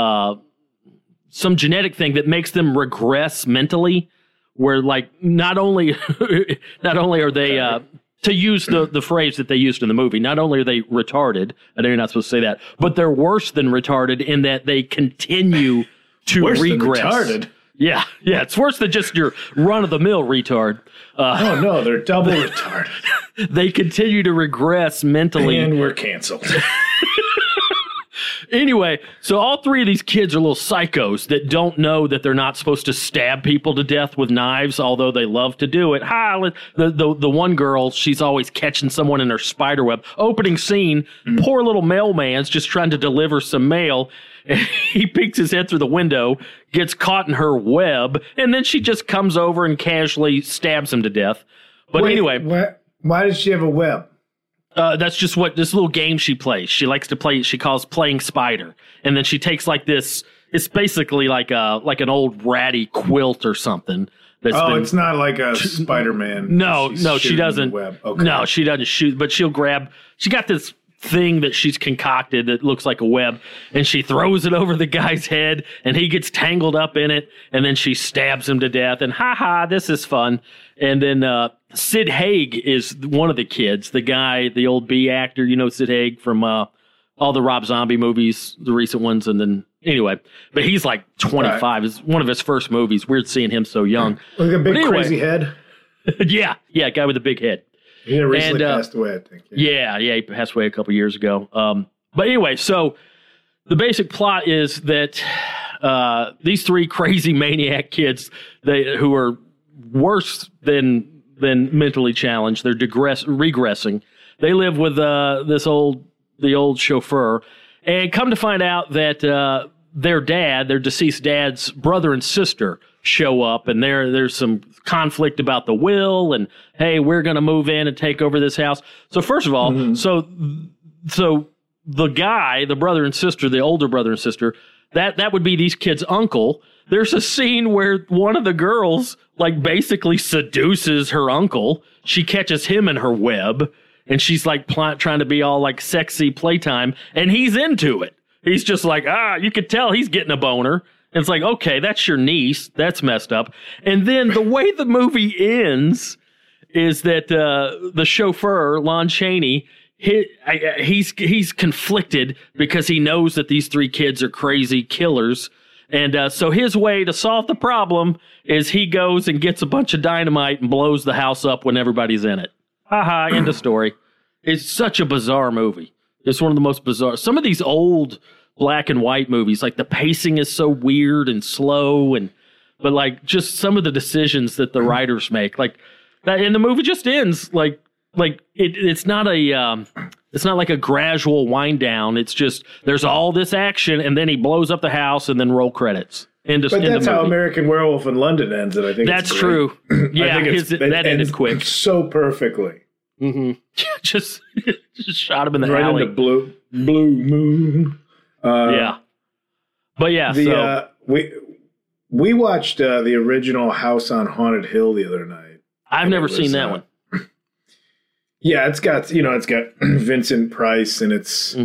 thing that makes them regress mentally, where like not only are they to use the phrase that they used in the movie, not only are they retarded, I know you're not supposed to say that, but they're worse than retarded in that they continue to regress. Than retarded? Yeah, it's worse than just your run-of-the-mill retard. Oh, no, they're double retarded. They continue to regress mentally. And we're canceled. Anyway, so all three of these kids are little psychos that don't know that they're not supposed to stab people to death with knives, although they love to do it. The one girl, she's always catching someone in her spider web. Opening scene, poor little mailman's just trying to deliver some mail. He peeks his head through the window, gets caught in her web, and then she just comes over and casually stabs him to death. But anyway. Why does she have a web? That's just what this little game she plays. She likes to play. She calls playing spider, and then she takes like this. It's basically like an old ratty quilt or something. It's not like a Spider-Man. No, she doesn't. Okay. No, she doesn't shoot. But she'll grab. She got this thing that she's concocted that looks like a web, and she throws it over the guy's head, and he gets tangled up in it, and then she stabs him to death. And this is fun. And then Sid Haig is one of the kids, the guy, the old B actor, Sid Haig from all the Rob Zombie movies, the recent ones. And then anyway, but he's like 25. Right. It's one of his first movies. Weird seeing him so young. Like a big crazy head. Yeah, guy with a big head. He recently passed away, I think. Yeah, he passed away a couple years ago. But anyway, so the basic plot is that these three crazy maniac kids, who are worse than mentally challenged, they're regressing. They live with the old chauffeur, and come to find out that their deceased dad's brother and sister show up, and there's some conflict about the will, and hey, we're going to move in and take over this house. So first of all, so the guy, the brother and sister, the older brother and sister, that would be these kids' uncle. There's a scene where one of the girls like basically seduces her uncle. She catches him in her web, and she's like trying to be all like sexy playtime, and he's into it. He's just like, you could tell he's getting a boner. And it's like, okay, that's your niece. That's messed up. And then the way the movie ends is that the chauffeur, Lon Chaney, he's conflicted because he knows that these three kids are crazy killers. And so his way to solve the problem is he goes and gets a bunch of dynamite and blows the house up when everybody's in it. End of story. It's such a bizarre movie. It's one of the most bizarre. Some of these old black and white movies, like the pacing is so weird and slow, but like just some of the decisions that the writers make, like that, and the movie just ends like it's not like a gradual wind down. It's just there's all this action, and then he blows up the house, and then roll credits. But that's how American Werewolf in London ends. And I think that's true. Yeah, that ended quick, so perfectly. Mm-hmm. just shot him in the alley. Right into blue moon. Yeah. But yeah, we watched the original House on Haunted Hill the other night. I've never seen that one. Yeah, it's got Vincent Price, and it's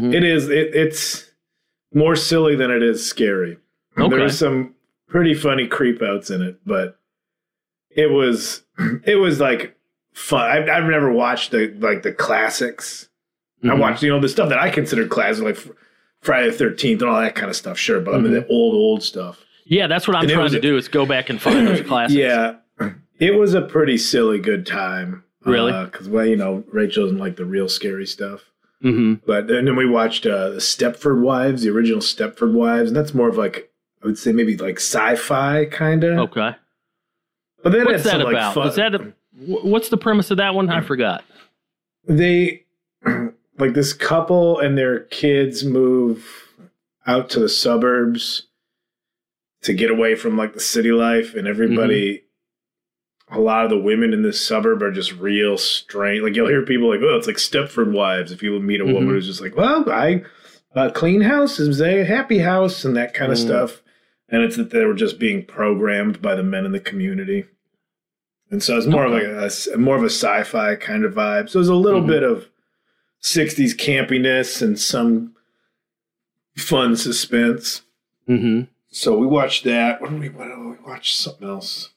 more silly than it is scary. Okay. There's some pretty funny creep outs in it, but it was like fun. I've never watched the classics. I watched the stuff that I consider classic, like Friday the 13th and all that kind of stuff. Sure, but I mean the old stuff. Yeah, that's what I'm trying to do is go back and find those classics. Yeah, it was a pretty silly good time. Really? Because Rachel doesn't like the real scary stuff. Mm-hmm. But then we watched the Stepford Wives, the original Stepford Wives, and that's more of like, I would say maybe like sci-fi kind of. Okay. But then what's that some, about? Like, Is that what's the premise of that one? I forgot. They like this couple and their kids move out to the suburbs to get away from like the city life, and everybody. A lot of the women in this suburb are just real strange. Like you'll hear people like, "Oh, it's like Stepford Wives." If you meet a woman who's just like, "Well, I clean house is a happy house," and that kind of stuff, and it's that they were just being programmed by the men in the community, and so it's more of like more of a sci-fi kind of vibe. So there's a little bit of '60s campiness and some fun suspense. Mm-hmm. So we watched that. What did we watch? Something else.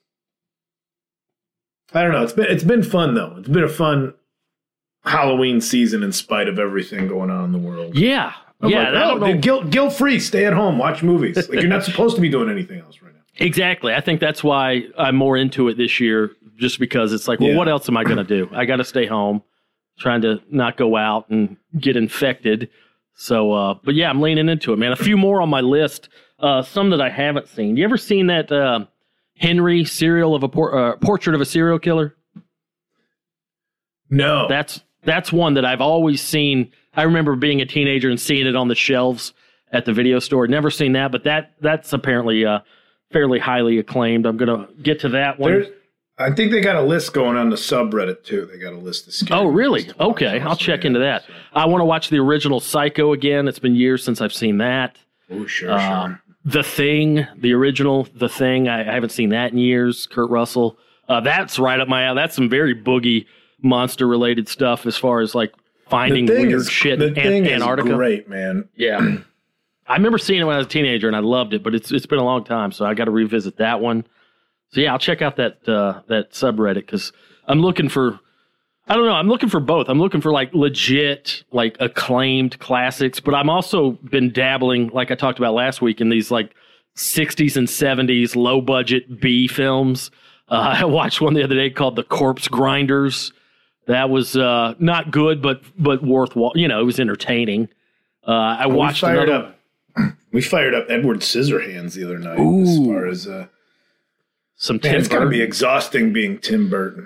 I don't know. It's been fun though. It's been a fun Halloween season in spite of everything going on in the world. Yeah, I don't know. Guilt free. Stay at home. Watch movies. Like you're not supposed to be doing anything else right now. Exactly. I think that's why I'm more into it this year. Just because it's like, well, what else am I going to do? I got to stay home, trying to not go out and get infected. So, but yeah, I'm leaning into it, man. A few more on my list. Some that I haven't seen. You ever seen that? Henry, Portrait of a Serial Killer? No. That's one that I've always seen. I remember being a teenager and seeing it on the shelves at the video store. Never seen that, but that's apparently fairly highly acclaimed. I'm going to get to that one. I think they got a list going on the subreddit, too. They got a list of scary. Oh, really? Okay, I'll check into that. So. I want to watch the original Psycho again. It's been years since I've seen that. Oh, sure. The Thing, the original The Thing, I haven't seen that in years. Kurt Russell. That's right up my alley. That's some very boogie monster-related stuff as far as, like, finding weird shit in Antarctica. Is great, man. Yeah. I remember seeing it when I was a teenager, and I loved it, but it's been a long time, so I got to revisit that one. So, yeah, I'll check out that subreddit, because I'm looking for... I don't know. I'm looking for both. I'm looking for like legit, like acclaimed classics, but I'm also been dabbling, like I talked about last week, in these like 60s and 70s low budget B films. I watched one the other day called The Corpse Grinders. That was not good, but worthwhile. It was entertaining. I watched another. We fired up Edward Scissorhands the other night. Ooh. As far as some Tim Burton. It's going to be exhausting being Tim Burton.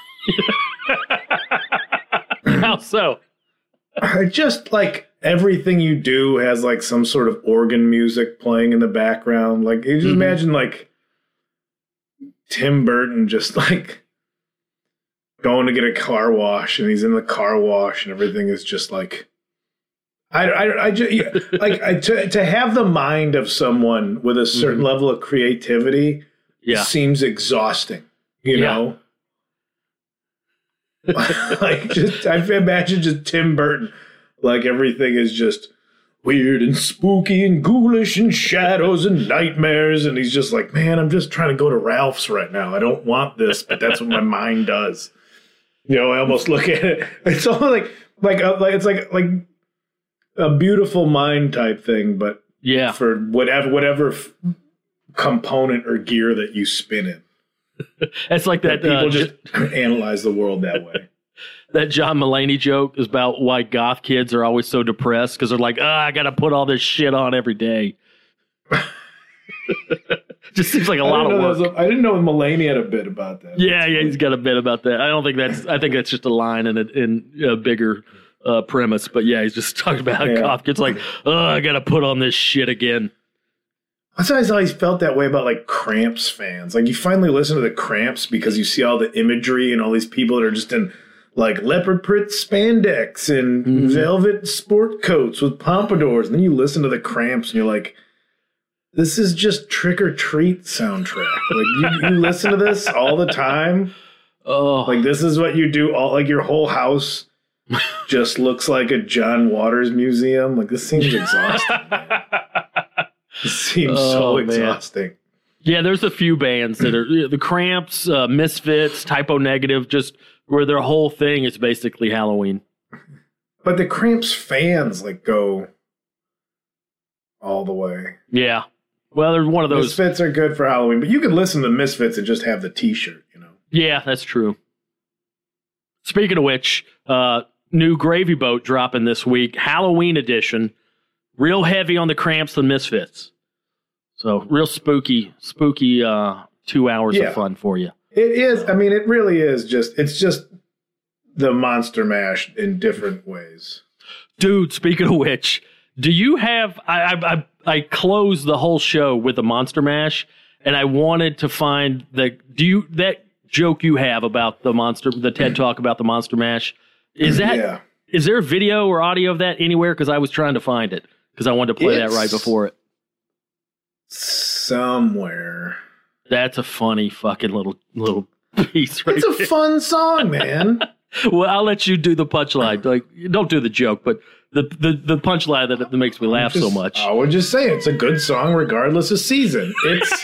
How so? Just like everything you do has like some sort of organ music playing in the background. Like you just imagine like Tim Burton just like going to get a car wash, and he's in the car wash, and everything is just like I just like to have the mind of someone with a certain level of creativity seems exhausting. You know. Like I imagine just Tim Burton, like everything is just weird and spooky and ghoulish and shadows and nightmares, and he's just like, man, I'm just trying to go to Ralph's right now. I don't want this, but that's what my mind does. I almost look at it. It's all like it's like a beautiful mind type thing, but for whatever component or gear that you spin it. It's like that people just analyze the world that way. That John Mulaney joke is about why goth kids are always so depressed, because they're like, I got to put all this shit on every day. Just seems like a lot of work. I didn't know Mulaney had a bit about that. Yeah, he's got a bit about that. I think that's just a line in a bigger premise. But yeah, he's just talking about how goth kids like, I got to put on this shit again. I've always felt that way about like Cramps fans. Like you finally listen to the Cramps because you see all the imagery and all these people that are just in like leopard print spandex and velvet sport coats with pompadours. And then you listen to the Cramps and you're like, this is just Trick or Treat soundtrack. Like you listen to this all the time. Oh, like this is what you do. All like your whole house just looks like a John Waters museum. Like this seems exhausting. It seems so exhausting. Yeah, there's a few bands that are the Cramps, Misfits, Typo Negative, just where their whole thing is basically Halloween. But the Cramps fans like go all the way. Yeah. Well, there's one of those. Misfits are good for Halloween, but you can listen to Misfits and just have the T-shirt, you know. Yeah, that's true. Speaking of which, new Gravy Boat dropping this week, Halloween edition, real heavy on the Cramps and Misfits. So real spooky 2 hours of fun for you. It is. I mean, it really is it's just the Monster Mash in different ways. Dude, speaking of which, do you have, I closed the whole show with the Monster Mash, and I wanted to find that joke you have about the TED Talk about the Monster Mash, is there a video or audio of that anywhere? Because I was trying to find it, because I wanted to play that right before it. Somewhere. That's a funny fucking little piece right It's a fun song, man. Well, I'll let you do the punchline. Like, don't do the joke, but the punchline that makes me laugh so much. I would just say it's a good song regardless of season. It's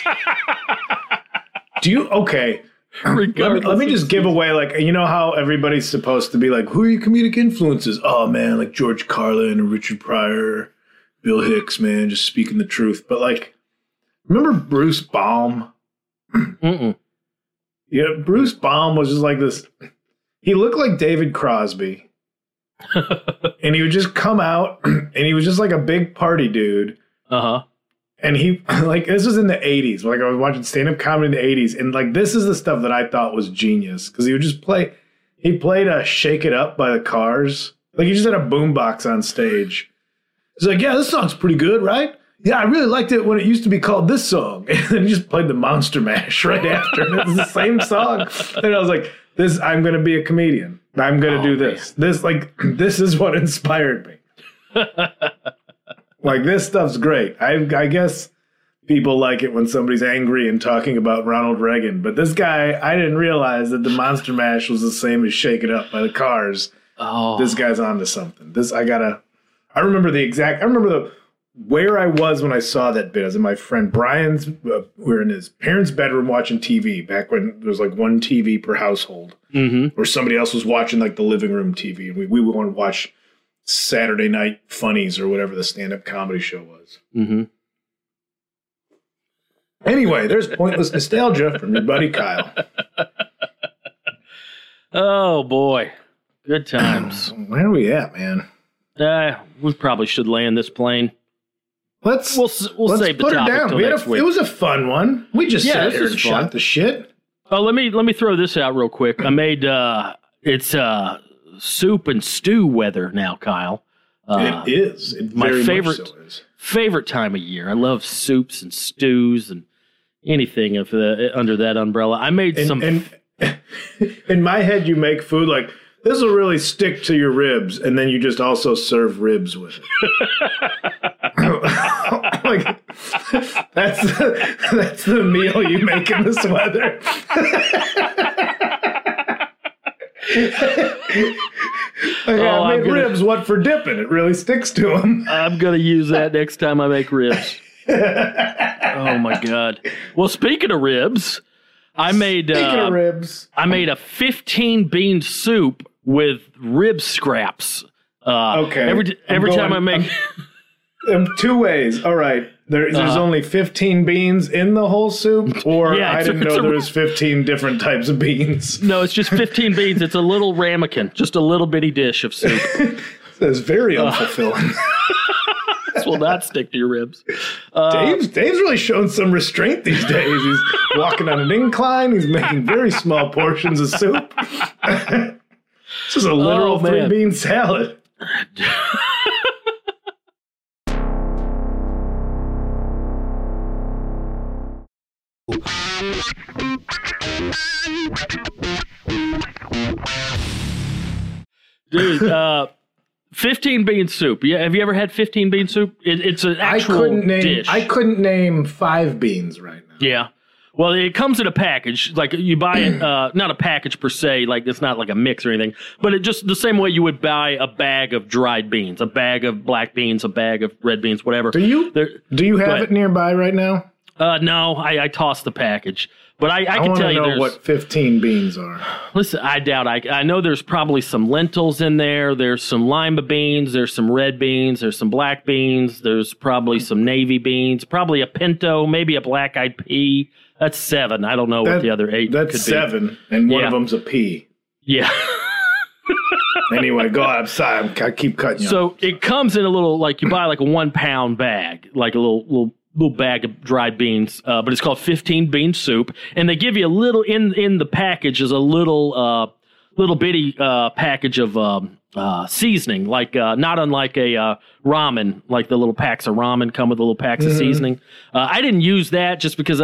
let me just give away, like, you know how everybody's supposed to be like, who are your comedic influences? Oh man, like George Carlin or Richard Pryor, Bill Hicks, man, just speaking the truth. But like, remember Bruce Baum? Mm-mm. Yeah, Bruce Baum was just like this. He looked like David Crosby. And he would just come out, and he was just like a big party dude. Uh-huh. And he, like, this was in the 80s. Like, I was watching stand-up comedy in the 80s. And, like, this is the stuff that I thought was genius. Because he would just he played Shake It Up by the Cars. Like, he just had a boombox on stage. He's like, yeah, this song's pretty good, right? Yeah, I really liked it when it used to be called this song. And then he just played the Monster Mash right after. And it was the same song. And I was like, I'm going to be a comedian. I'm going to do this. Man. This is what inspired me. Like, this stuff's great. I guess people like it when somebody's angry and talking about Ronald Reagan. But this guy, I didn't realize that the Monster Mash was the same as Shake It Up by the Cars. Oh. This guy's onto something. I remember where I was when I saw that bit. I was in my friend Brian's, we were in his parents' bedroom watching TV back when there was like one TV per household. Mm-hmm. Or somebody else was watching like the living room TV. And we would want to watch Saturday Night Funnies or whatever the stand-up comedy show was. Mm-hmm. Anyway, there's Pointless Nostalgia from your buddy Kyle. Oh, boy. Good times. Where are we at, man? We probably should land this plane. We'll save the put topic her down. till next week. It was a fun one. We just sat here and shot the shit. Oh, let me throw this out real quick. I made it's soup and stew weather now, Kyle. It is. It my very favorite much so is. Favorite time of year. I love soups and stews and anything under that umbrella. I made some. In my head, you make food like this will really stick to your ribs, and then you just also serve ribs with it. Like that's the meal you make in this weather. I made ribs. What for dipping? It really sticks to them. I'm gonna use that next time I make ribs. Oh my god! Well, speaking of ribs, I made a 15-bean soup with rib scraps. Okay. Every time I make. Two ways. All right. There's only 15 beans in the whole soup, or I didn't know there was 15 different types of beans. No, it's just 15 beans. It's a little ramekin, just a little bitty dish of soup. That's very unfulfilling. This will not stick to your ribs. Dave's really shown some restraint these days. He's walking on an incline. He's making very small portions of soup. This is a literal 3-bean salad. Dude, 15 bean soup. Yeah, have you ever had 15 bean soup? It's an actual dish. I couldn't name 5 beans right now. Yeah. Well, it comes in a package. Like you buy it, not a package per se. Like it's not like a mix or anything. But it just the same way you would buy a bag of dried beans, a bag of black beans, a bag of red beans, whatever. Do you have it nearby right now? No, I tossed the package. But I can tell you know what 15 beans are. Listen, I doubt. I know there's probably some lentils in there. There's some lima beans. There's some red beans. There's some black beans. There's probably some navy beans. Probably a pinto, maybe a black-eyed pea. That's 7. I don't know what the other 8 could be. That's 7, and one of them's a pea. Yeah. Anyway, go on. I'm sorry. I keep cutting you off. So it comes in a little, like you buy like a 1-pound bag, like a little bag of dried beans, but it's called 15 bean soup. And they give you a little, in the package is a little bitty package of seasoning, like not unlike a ramen, like the little packs of ramen come with little packs of seasoning. I didn't use that just because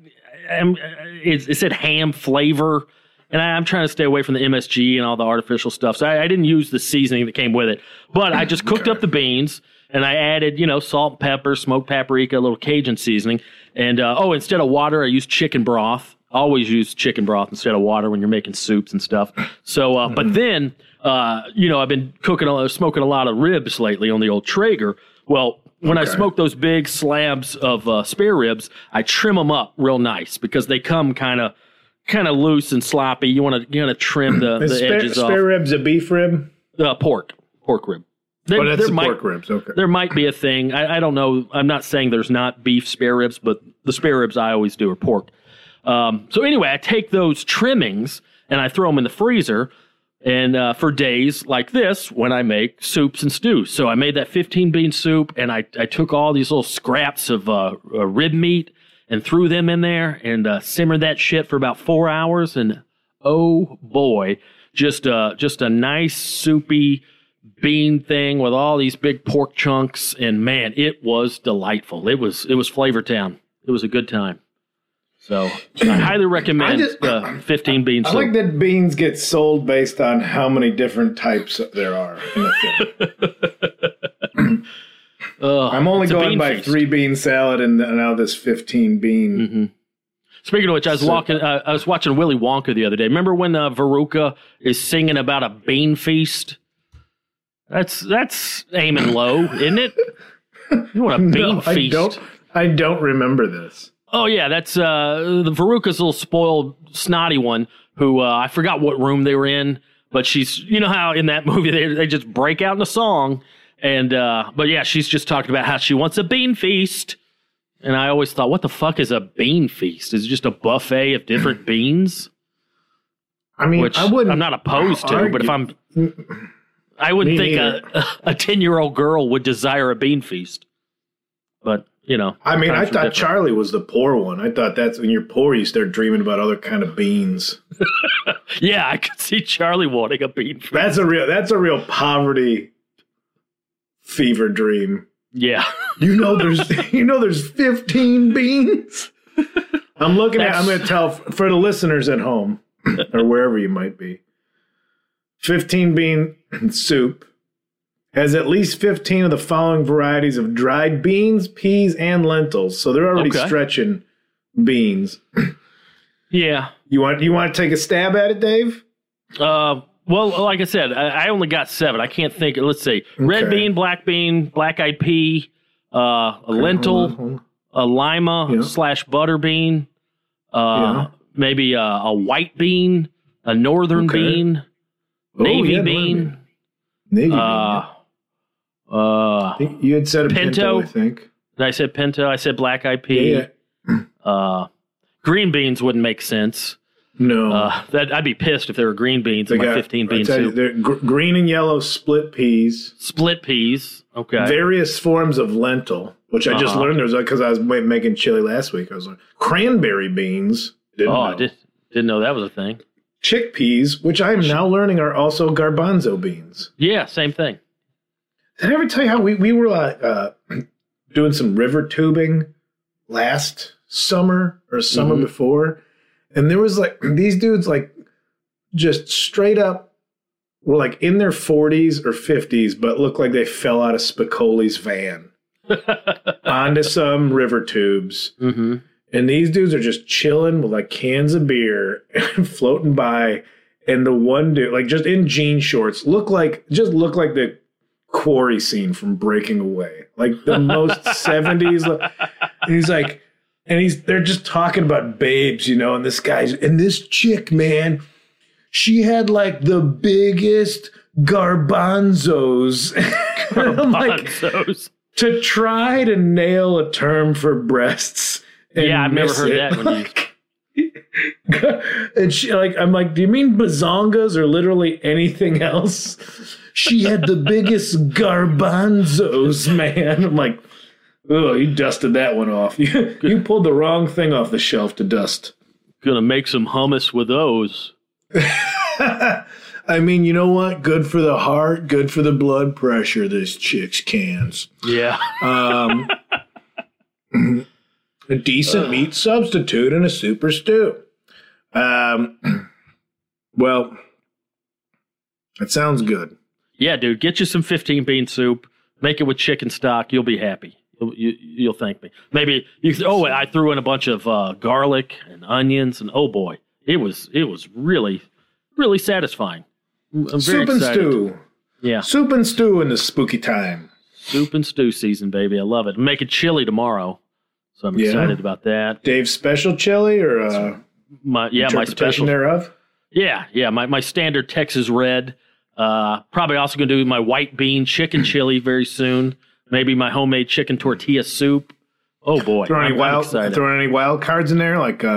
it said ham flavor, and I'm trying to stay away from the MSG and all the artificial stuff. So I didn't use the seasoning that came with it, but I just cooked up the beans and I added, salt, pepper, smoked paprika, a little Cajun seasoning. And, instead of water, I used chicken broth. Always use chicken broth instead of water when you're making soups and stuff. So, but then, I've been smoking a lot of ribs lately on the old Traeger. Well, when I smoke those big slabs of spare ribs, I trim them up real nice because they come kind of loose and sloppy. You want to trim the edges off. Spare ribs a beef rib? Pork rib. That's pork ribs. Okay. There might be a thing. I don't know. I'm not saying there's not beef spare ribs, but the spare ribs I always do are pork. So anyway, I take those trimmings and I throw them in the freezer. And for days like this, when I make soups and stews. So I made that 15 bean soup, and I took all these little scraps of rib meat and threw them in there and simmered that shit for about 4 hours. And oh boy, just a nice soupy bean thing with all these big pork chunks. And man, it was delightful. It was Flavor Town. It was a good time. So I highly recommend 15 bean soup. I like that beans get sold based on how many different types there are in the thing. I'm only going by feast. 3 bean salad and now this 15 bean. Mm-hmm. Speaking of which, I was watching Willy Wonka the other day. Remember when Veruca is singing about a bean feast? That's aiming low, isn't it? You want a bean feast? I don't remember this. Oh, yeah, that's the Veruca's little spoiled, snotty one who I forgot what room they were in, but she's, you know how in that movie they just break out in a song. And but yeah, she's just talking about how she wants a bean feast. And I always thought, what the fuck is a bean feast? Is it just a buffet of different beans? I mean, which I'm not opposed to, but I wouldn't think a 10-year-old girl would desire a bean feast. But I thought Charlie was the poor one. I thought that's when you're poor, you start dreaming about other kind of beans. Yeah, I could see Charlie wanting a bean feast. That's a real poverty fever dream. Yeah. There's 15 beans. I'm going to tell for the listeners at home or wherever you might be. 15 bean soup has at least 15 of the following varieties of dried beans, peas, and lentils. So they're already stretching beans. Yeah. You want to take a stab at it, Dave? Well, like I said, I only got 7. I can't think. Let's see. Red bean, black-eyed pea, a lentil, a lima / butter bean, maybe a white bean, a northern bean, navy bean. Navy bean. You had said a pinto, I think. Did I say pinto? I said black-eyed pea. Yeah. Green beans wouldn't make sense. No. I'd be pissed if there were green beans in my 15 bean soup. Green and yellow split peas. Split peas. Okay. Various forms of lentil, which I just learned there's because I was making chili last week. I was like, cranberry beans. I didn't know that was a thing. Chickpeas, which I am now learning are also garbanzo beans. Yeah, same thing. Did I ever tell you how we were doing some river tubing last summer or summer before? And there was these dudes just straight up were like in their 40s or 50s, but looked like they fell out of Spicoli's van onto some river tubes. Mm-hmm. And these dudes are just chilling with like cans of beer and floating by. And the one dude, like just in jean shorts, look like the quarry scene from Breaking Away, like the most 70s. And he's like, they're just talking about babes, you know, and this chick, man, she had like the biggest garbanzos. I'm like, to try to nail a term for breasts. Yeah, I've never heard that one used. And she, like, I'm like, do you mean bazongas or literally anything else? She had the biggest garbanzos, man. I'm like, oh, you dusted that one off. You pulled the wrong thing off the shelf to dust. Gonna make some hummus with those. I mean, you know what? Good for the heart, good for the blood pressure, this chick's cans. Yeah. A decent meat substitute and a super stew. Well, that sounds good. Yeah, dude, get you some 15-bean soup. Make it with chicken stock. You'll be happy. You'll thank me. Maybe I threw in a bunch of garlic and onions, and oh boy, it was really, really satisfying. I'm very soup and excited. stew. Yeah, soup and stew in the spooky time. Soup and stew season, baby. I love it. I'm making chili tomorrow. So I'm excited about that. Dave's special chili or my special thereof? Yeah. My standard Texas red. Probably also going to do my white bean chicken chili very soon. Maybe my homemade chicken tortilla soup. Oh boy. Throwing any wild cards in there? Like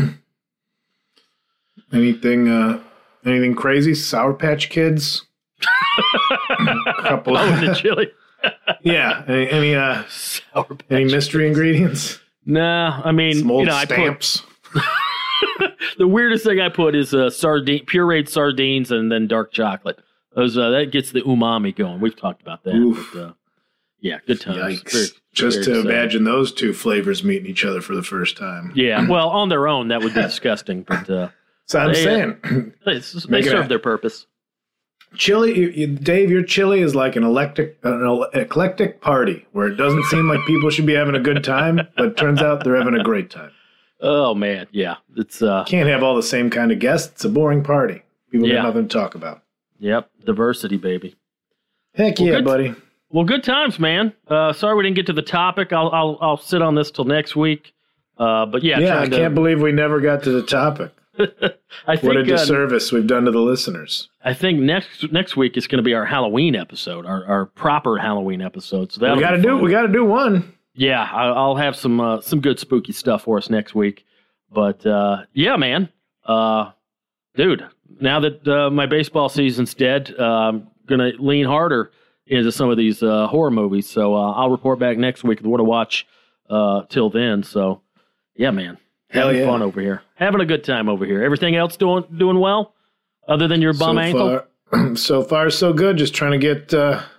anything crazy? Sour Patch Kids? Couple in the chili. Yeah. Any mystery ingredients? Nah, I mean, some old stamps. The weirdest thing I put is pureed sardines and then dark chocolate. Those that gets the umami going. We've talked about that. But, yeah, good times. Yikes. Just to imagine those two flavors meeting each other for the first time. Yeah, well, on their own, that would be disgusting. But so I'm saying they serve their purpose. Chili, Dave, your chili is like an eclectic party where it doesn't seem like people should be having a good time, but it turns out they're having a great time. Oh man, yeah, it's can't have all the same kind of guests. It's a boring party. People got nothing to talk about. Yep, diversity, baby. Heck yeah, buddy. Well, good times, man. Sorry we didn't get to the topic. I'll sit on this till next week. But yeah, I can't believe we never got to the topic. I think, what a disservice we've done to the listeners. I think next week is going to be our Halloween episode, our proper Halloween episode. So we got to do one. Yeah, I'll have some good spooky stuff for us next week. But yeah, man, dude. Now that my baseball season's dead, I'm gonna lean harder into some of these horror movies. So I'll report back next week with what to watch till then. So yeah, man. Having fun over here. Having a good time over here. Everything else doing well? Other than your bum ankle? So far, so good. Just trying to get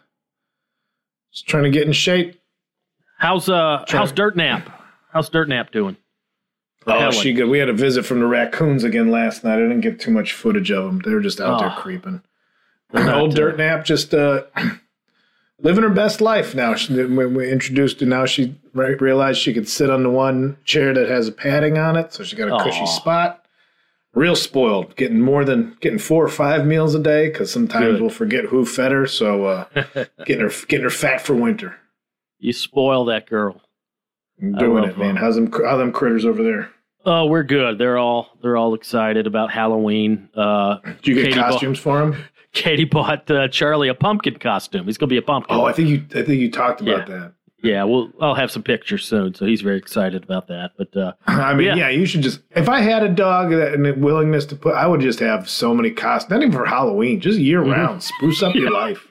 in shape. How's Dirt Nap? How's Dirt Nap doing? Oh, she good. We had a visit from the raccoons again last night. I didn't get too much footage of them. They were just out there creeping. Old Dirt Nap just living her best life now. When we introduced her, now she realized she could sit on the one chair that has a padding on it, so she got a cushy spot. Real spoiled, getting 4 or 5 meals a day because sometimes we'll forget who fed her. So getting her fat for winter. You spoil that girl. I'm doing it, man. How them critters over there? Oh, we're good. They're all excited about Halloween. Did you get costumes for them? Katie bought Charlie a pumpkin costume. He's gonna be a pumpkin. Oh, I think you talked about that. Yeah, I'll have some pictures soon. So he's very excited about that. But I mean, you should just. If I had a dog and a willingness to put, I would just have so many costumes. Not even for Halloween, just year round. Spruce up your life.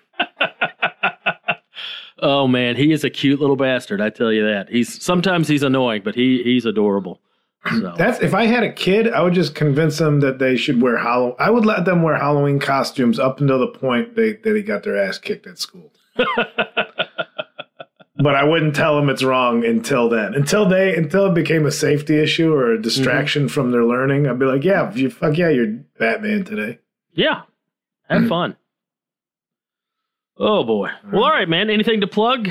Oh man, he is a cute little bastard. I tell you that. Sometimes he's annoying, but he's adorable. So. If I had a kid, I would just convince them that they should wear I would let them wear Halloween costumes up until the point that they got their ass kicked at school. But I wouldn't tell them it's wrong until then. Until it became a safety issue or a distraction from their learning, I'd be like, "Yeah, you're Batman today." Yeah, have fun. Oh, boy. Well, all right, man. Anything to plug?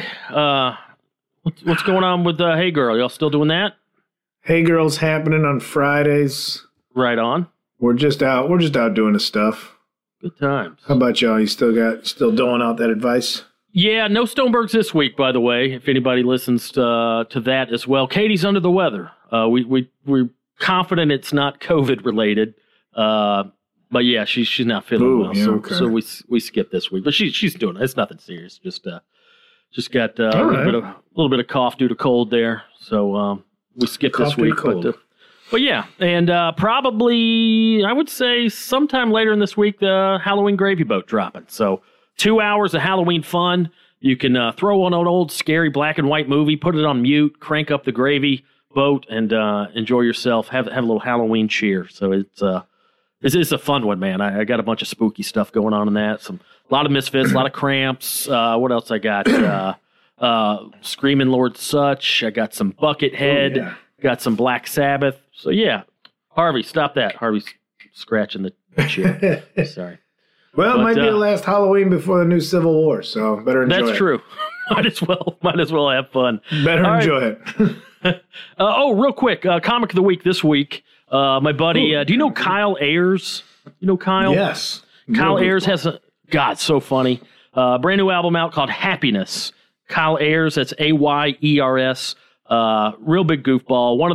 What's going on with Hey Girl? Y'all still doing that? Hey Girl's happening on Fridays. Right on. We're just out doing the stuff. Good times. How about y'all? You still doling out that advice? Yeah, no Stonebergs this week, by the way, if anybody listens to that as well. Katie's under the weather. We're confident it's not COVID related. But yeah, she's not feeling well. Yeah, so we skip this week. But she's doing it. It's nothing serious. Just got a little bit of cough due to cold there. So we skipped this week. But yeah, and probably I would say sometime later in this week the Halloween Gravy Boat dropping. So 2 hours of Halloween fun. You can throw on an old scary black and white movie, put it on mute, crank up the Gravy Boat, and enjoy yourself. Have a little Halloween cheer. So it's a fun one, man. I got a bunch of spooky stuff going on in that. A lot of Misfits, a lot of Cramps. What else I got? Screaming Lord Sutch. I got some Buckethead. Oh, yeah. Got some Black Sabbath. So yeah, Harvey, stop that. Harvey's scratching the chair. Sorry. Well, it might be the last Halloween before the new Civil War, so better enjoy it. That's true. Might as well have fun. Better enjoy it. Real quick, comic of the week this week. My buddy, do you know Kyle Ayers? You know Kyle? Yes. Kyle Ayers has so funny. Brand new album out called Happiness. Kyle Ayers, that's Ayers. Real big goofball. One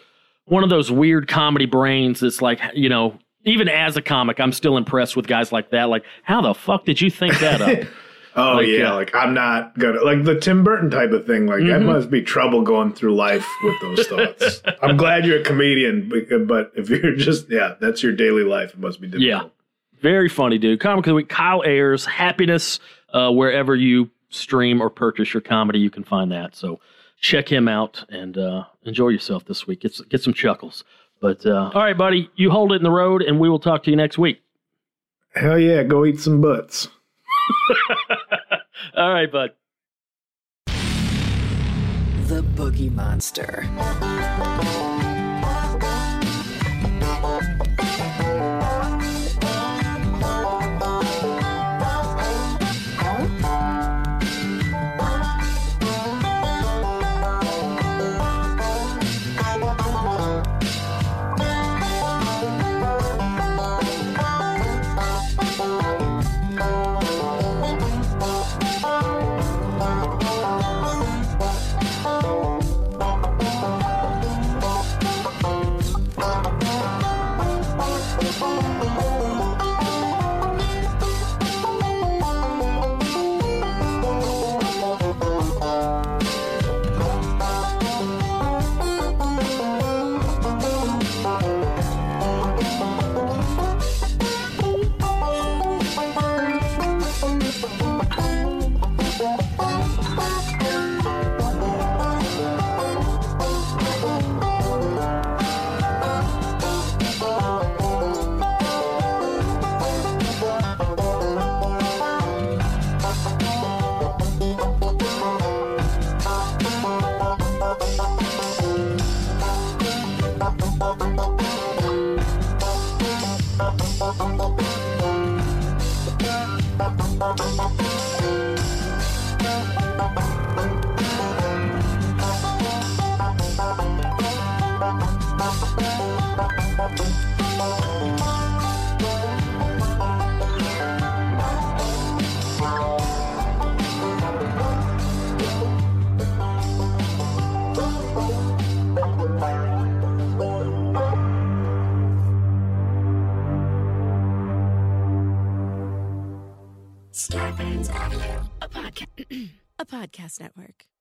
of those weird comedy brains that's like, even as a comic, I'm still impressed with guys like that. Like, how the fuck did you think that up? I'm not gonna, like the Tim Burton type of thing. Like, that must be trouble going through life with those thoughts. I'm glad you're a comedian, but if you're just, that's your daily life, it must be difficult. Yeah, very funny, dude. Comic of the week, Kyle Ayers, Happiness. Wherever you stream or purchase your comedy, you can find that. So check him out and enjoy yourself this week. Get some chuckles. But all right, buddy, you hold it in the road, and we will talk to you next week. Hell yeah, go eat some butts. All right, bud. The Boogie Monster. Starburns Audio, a podcast network.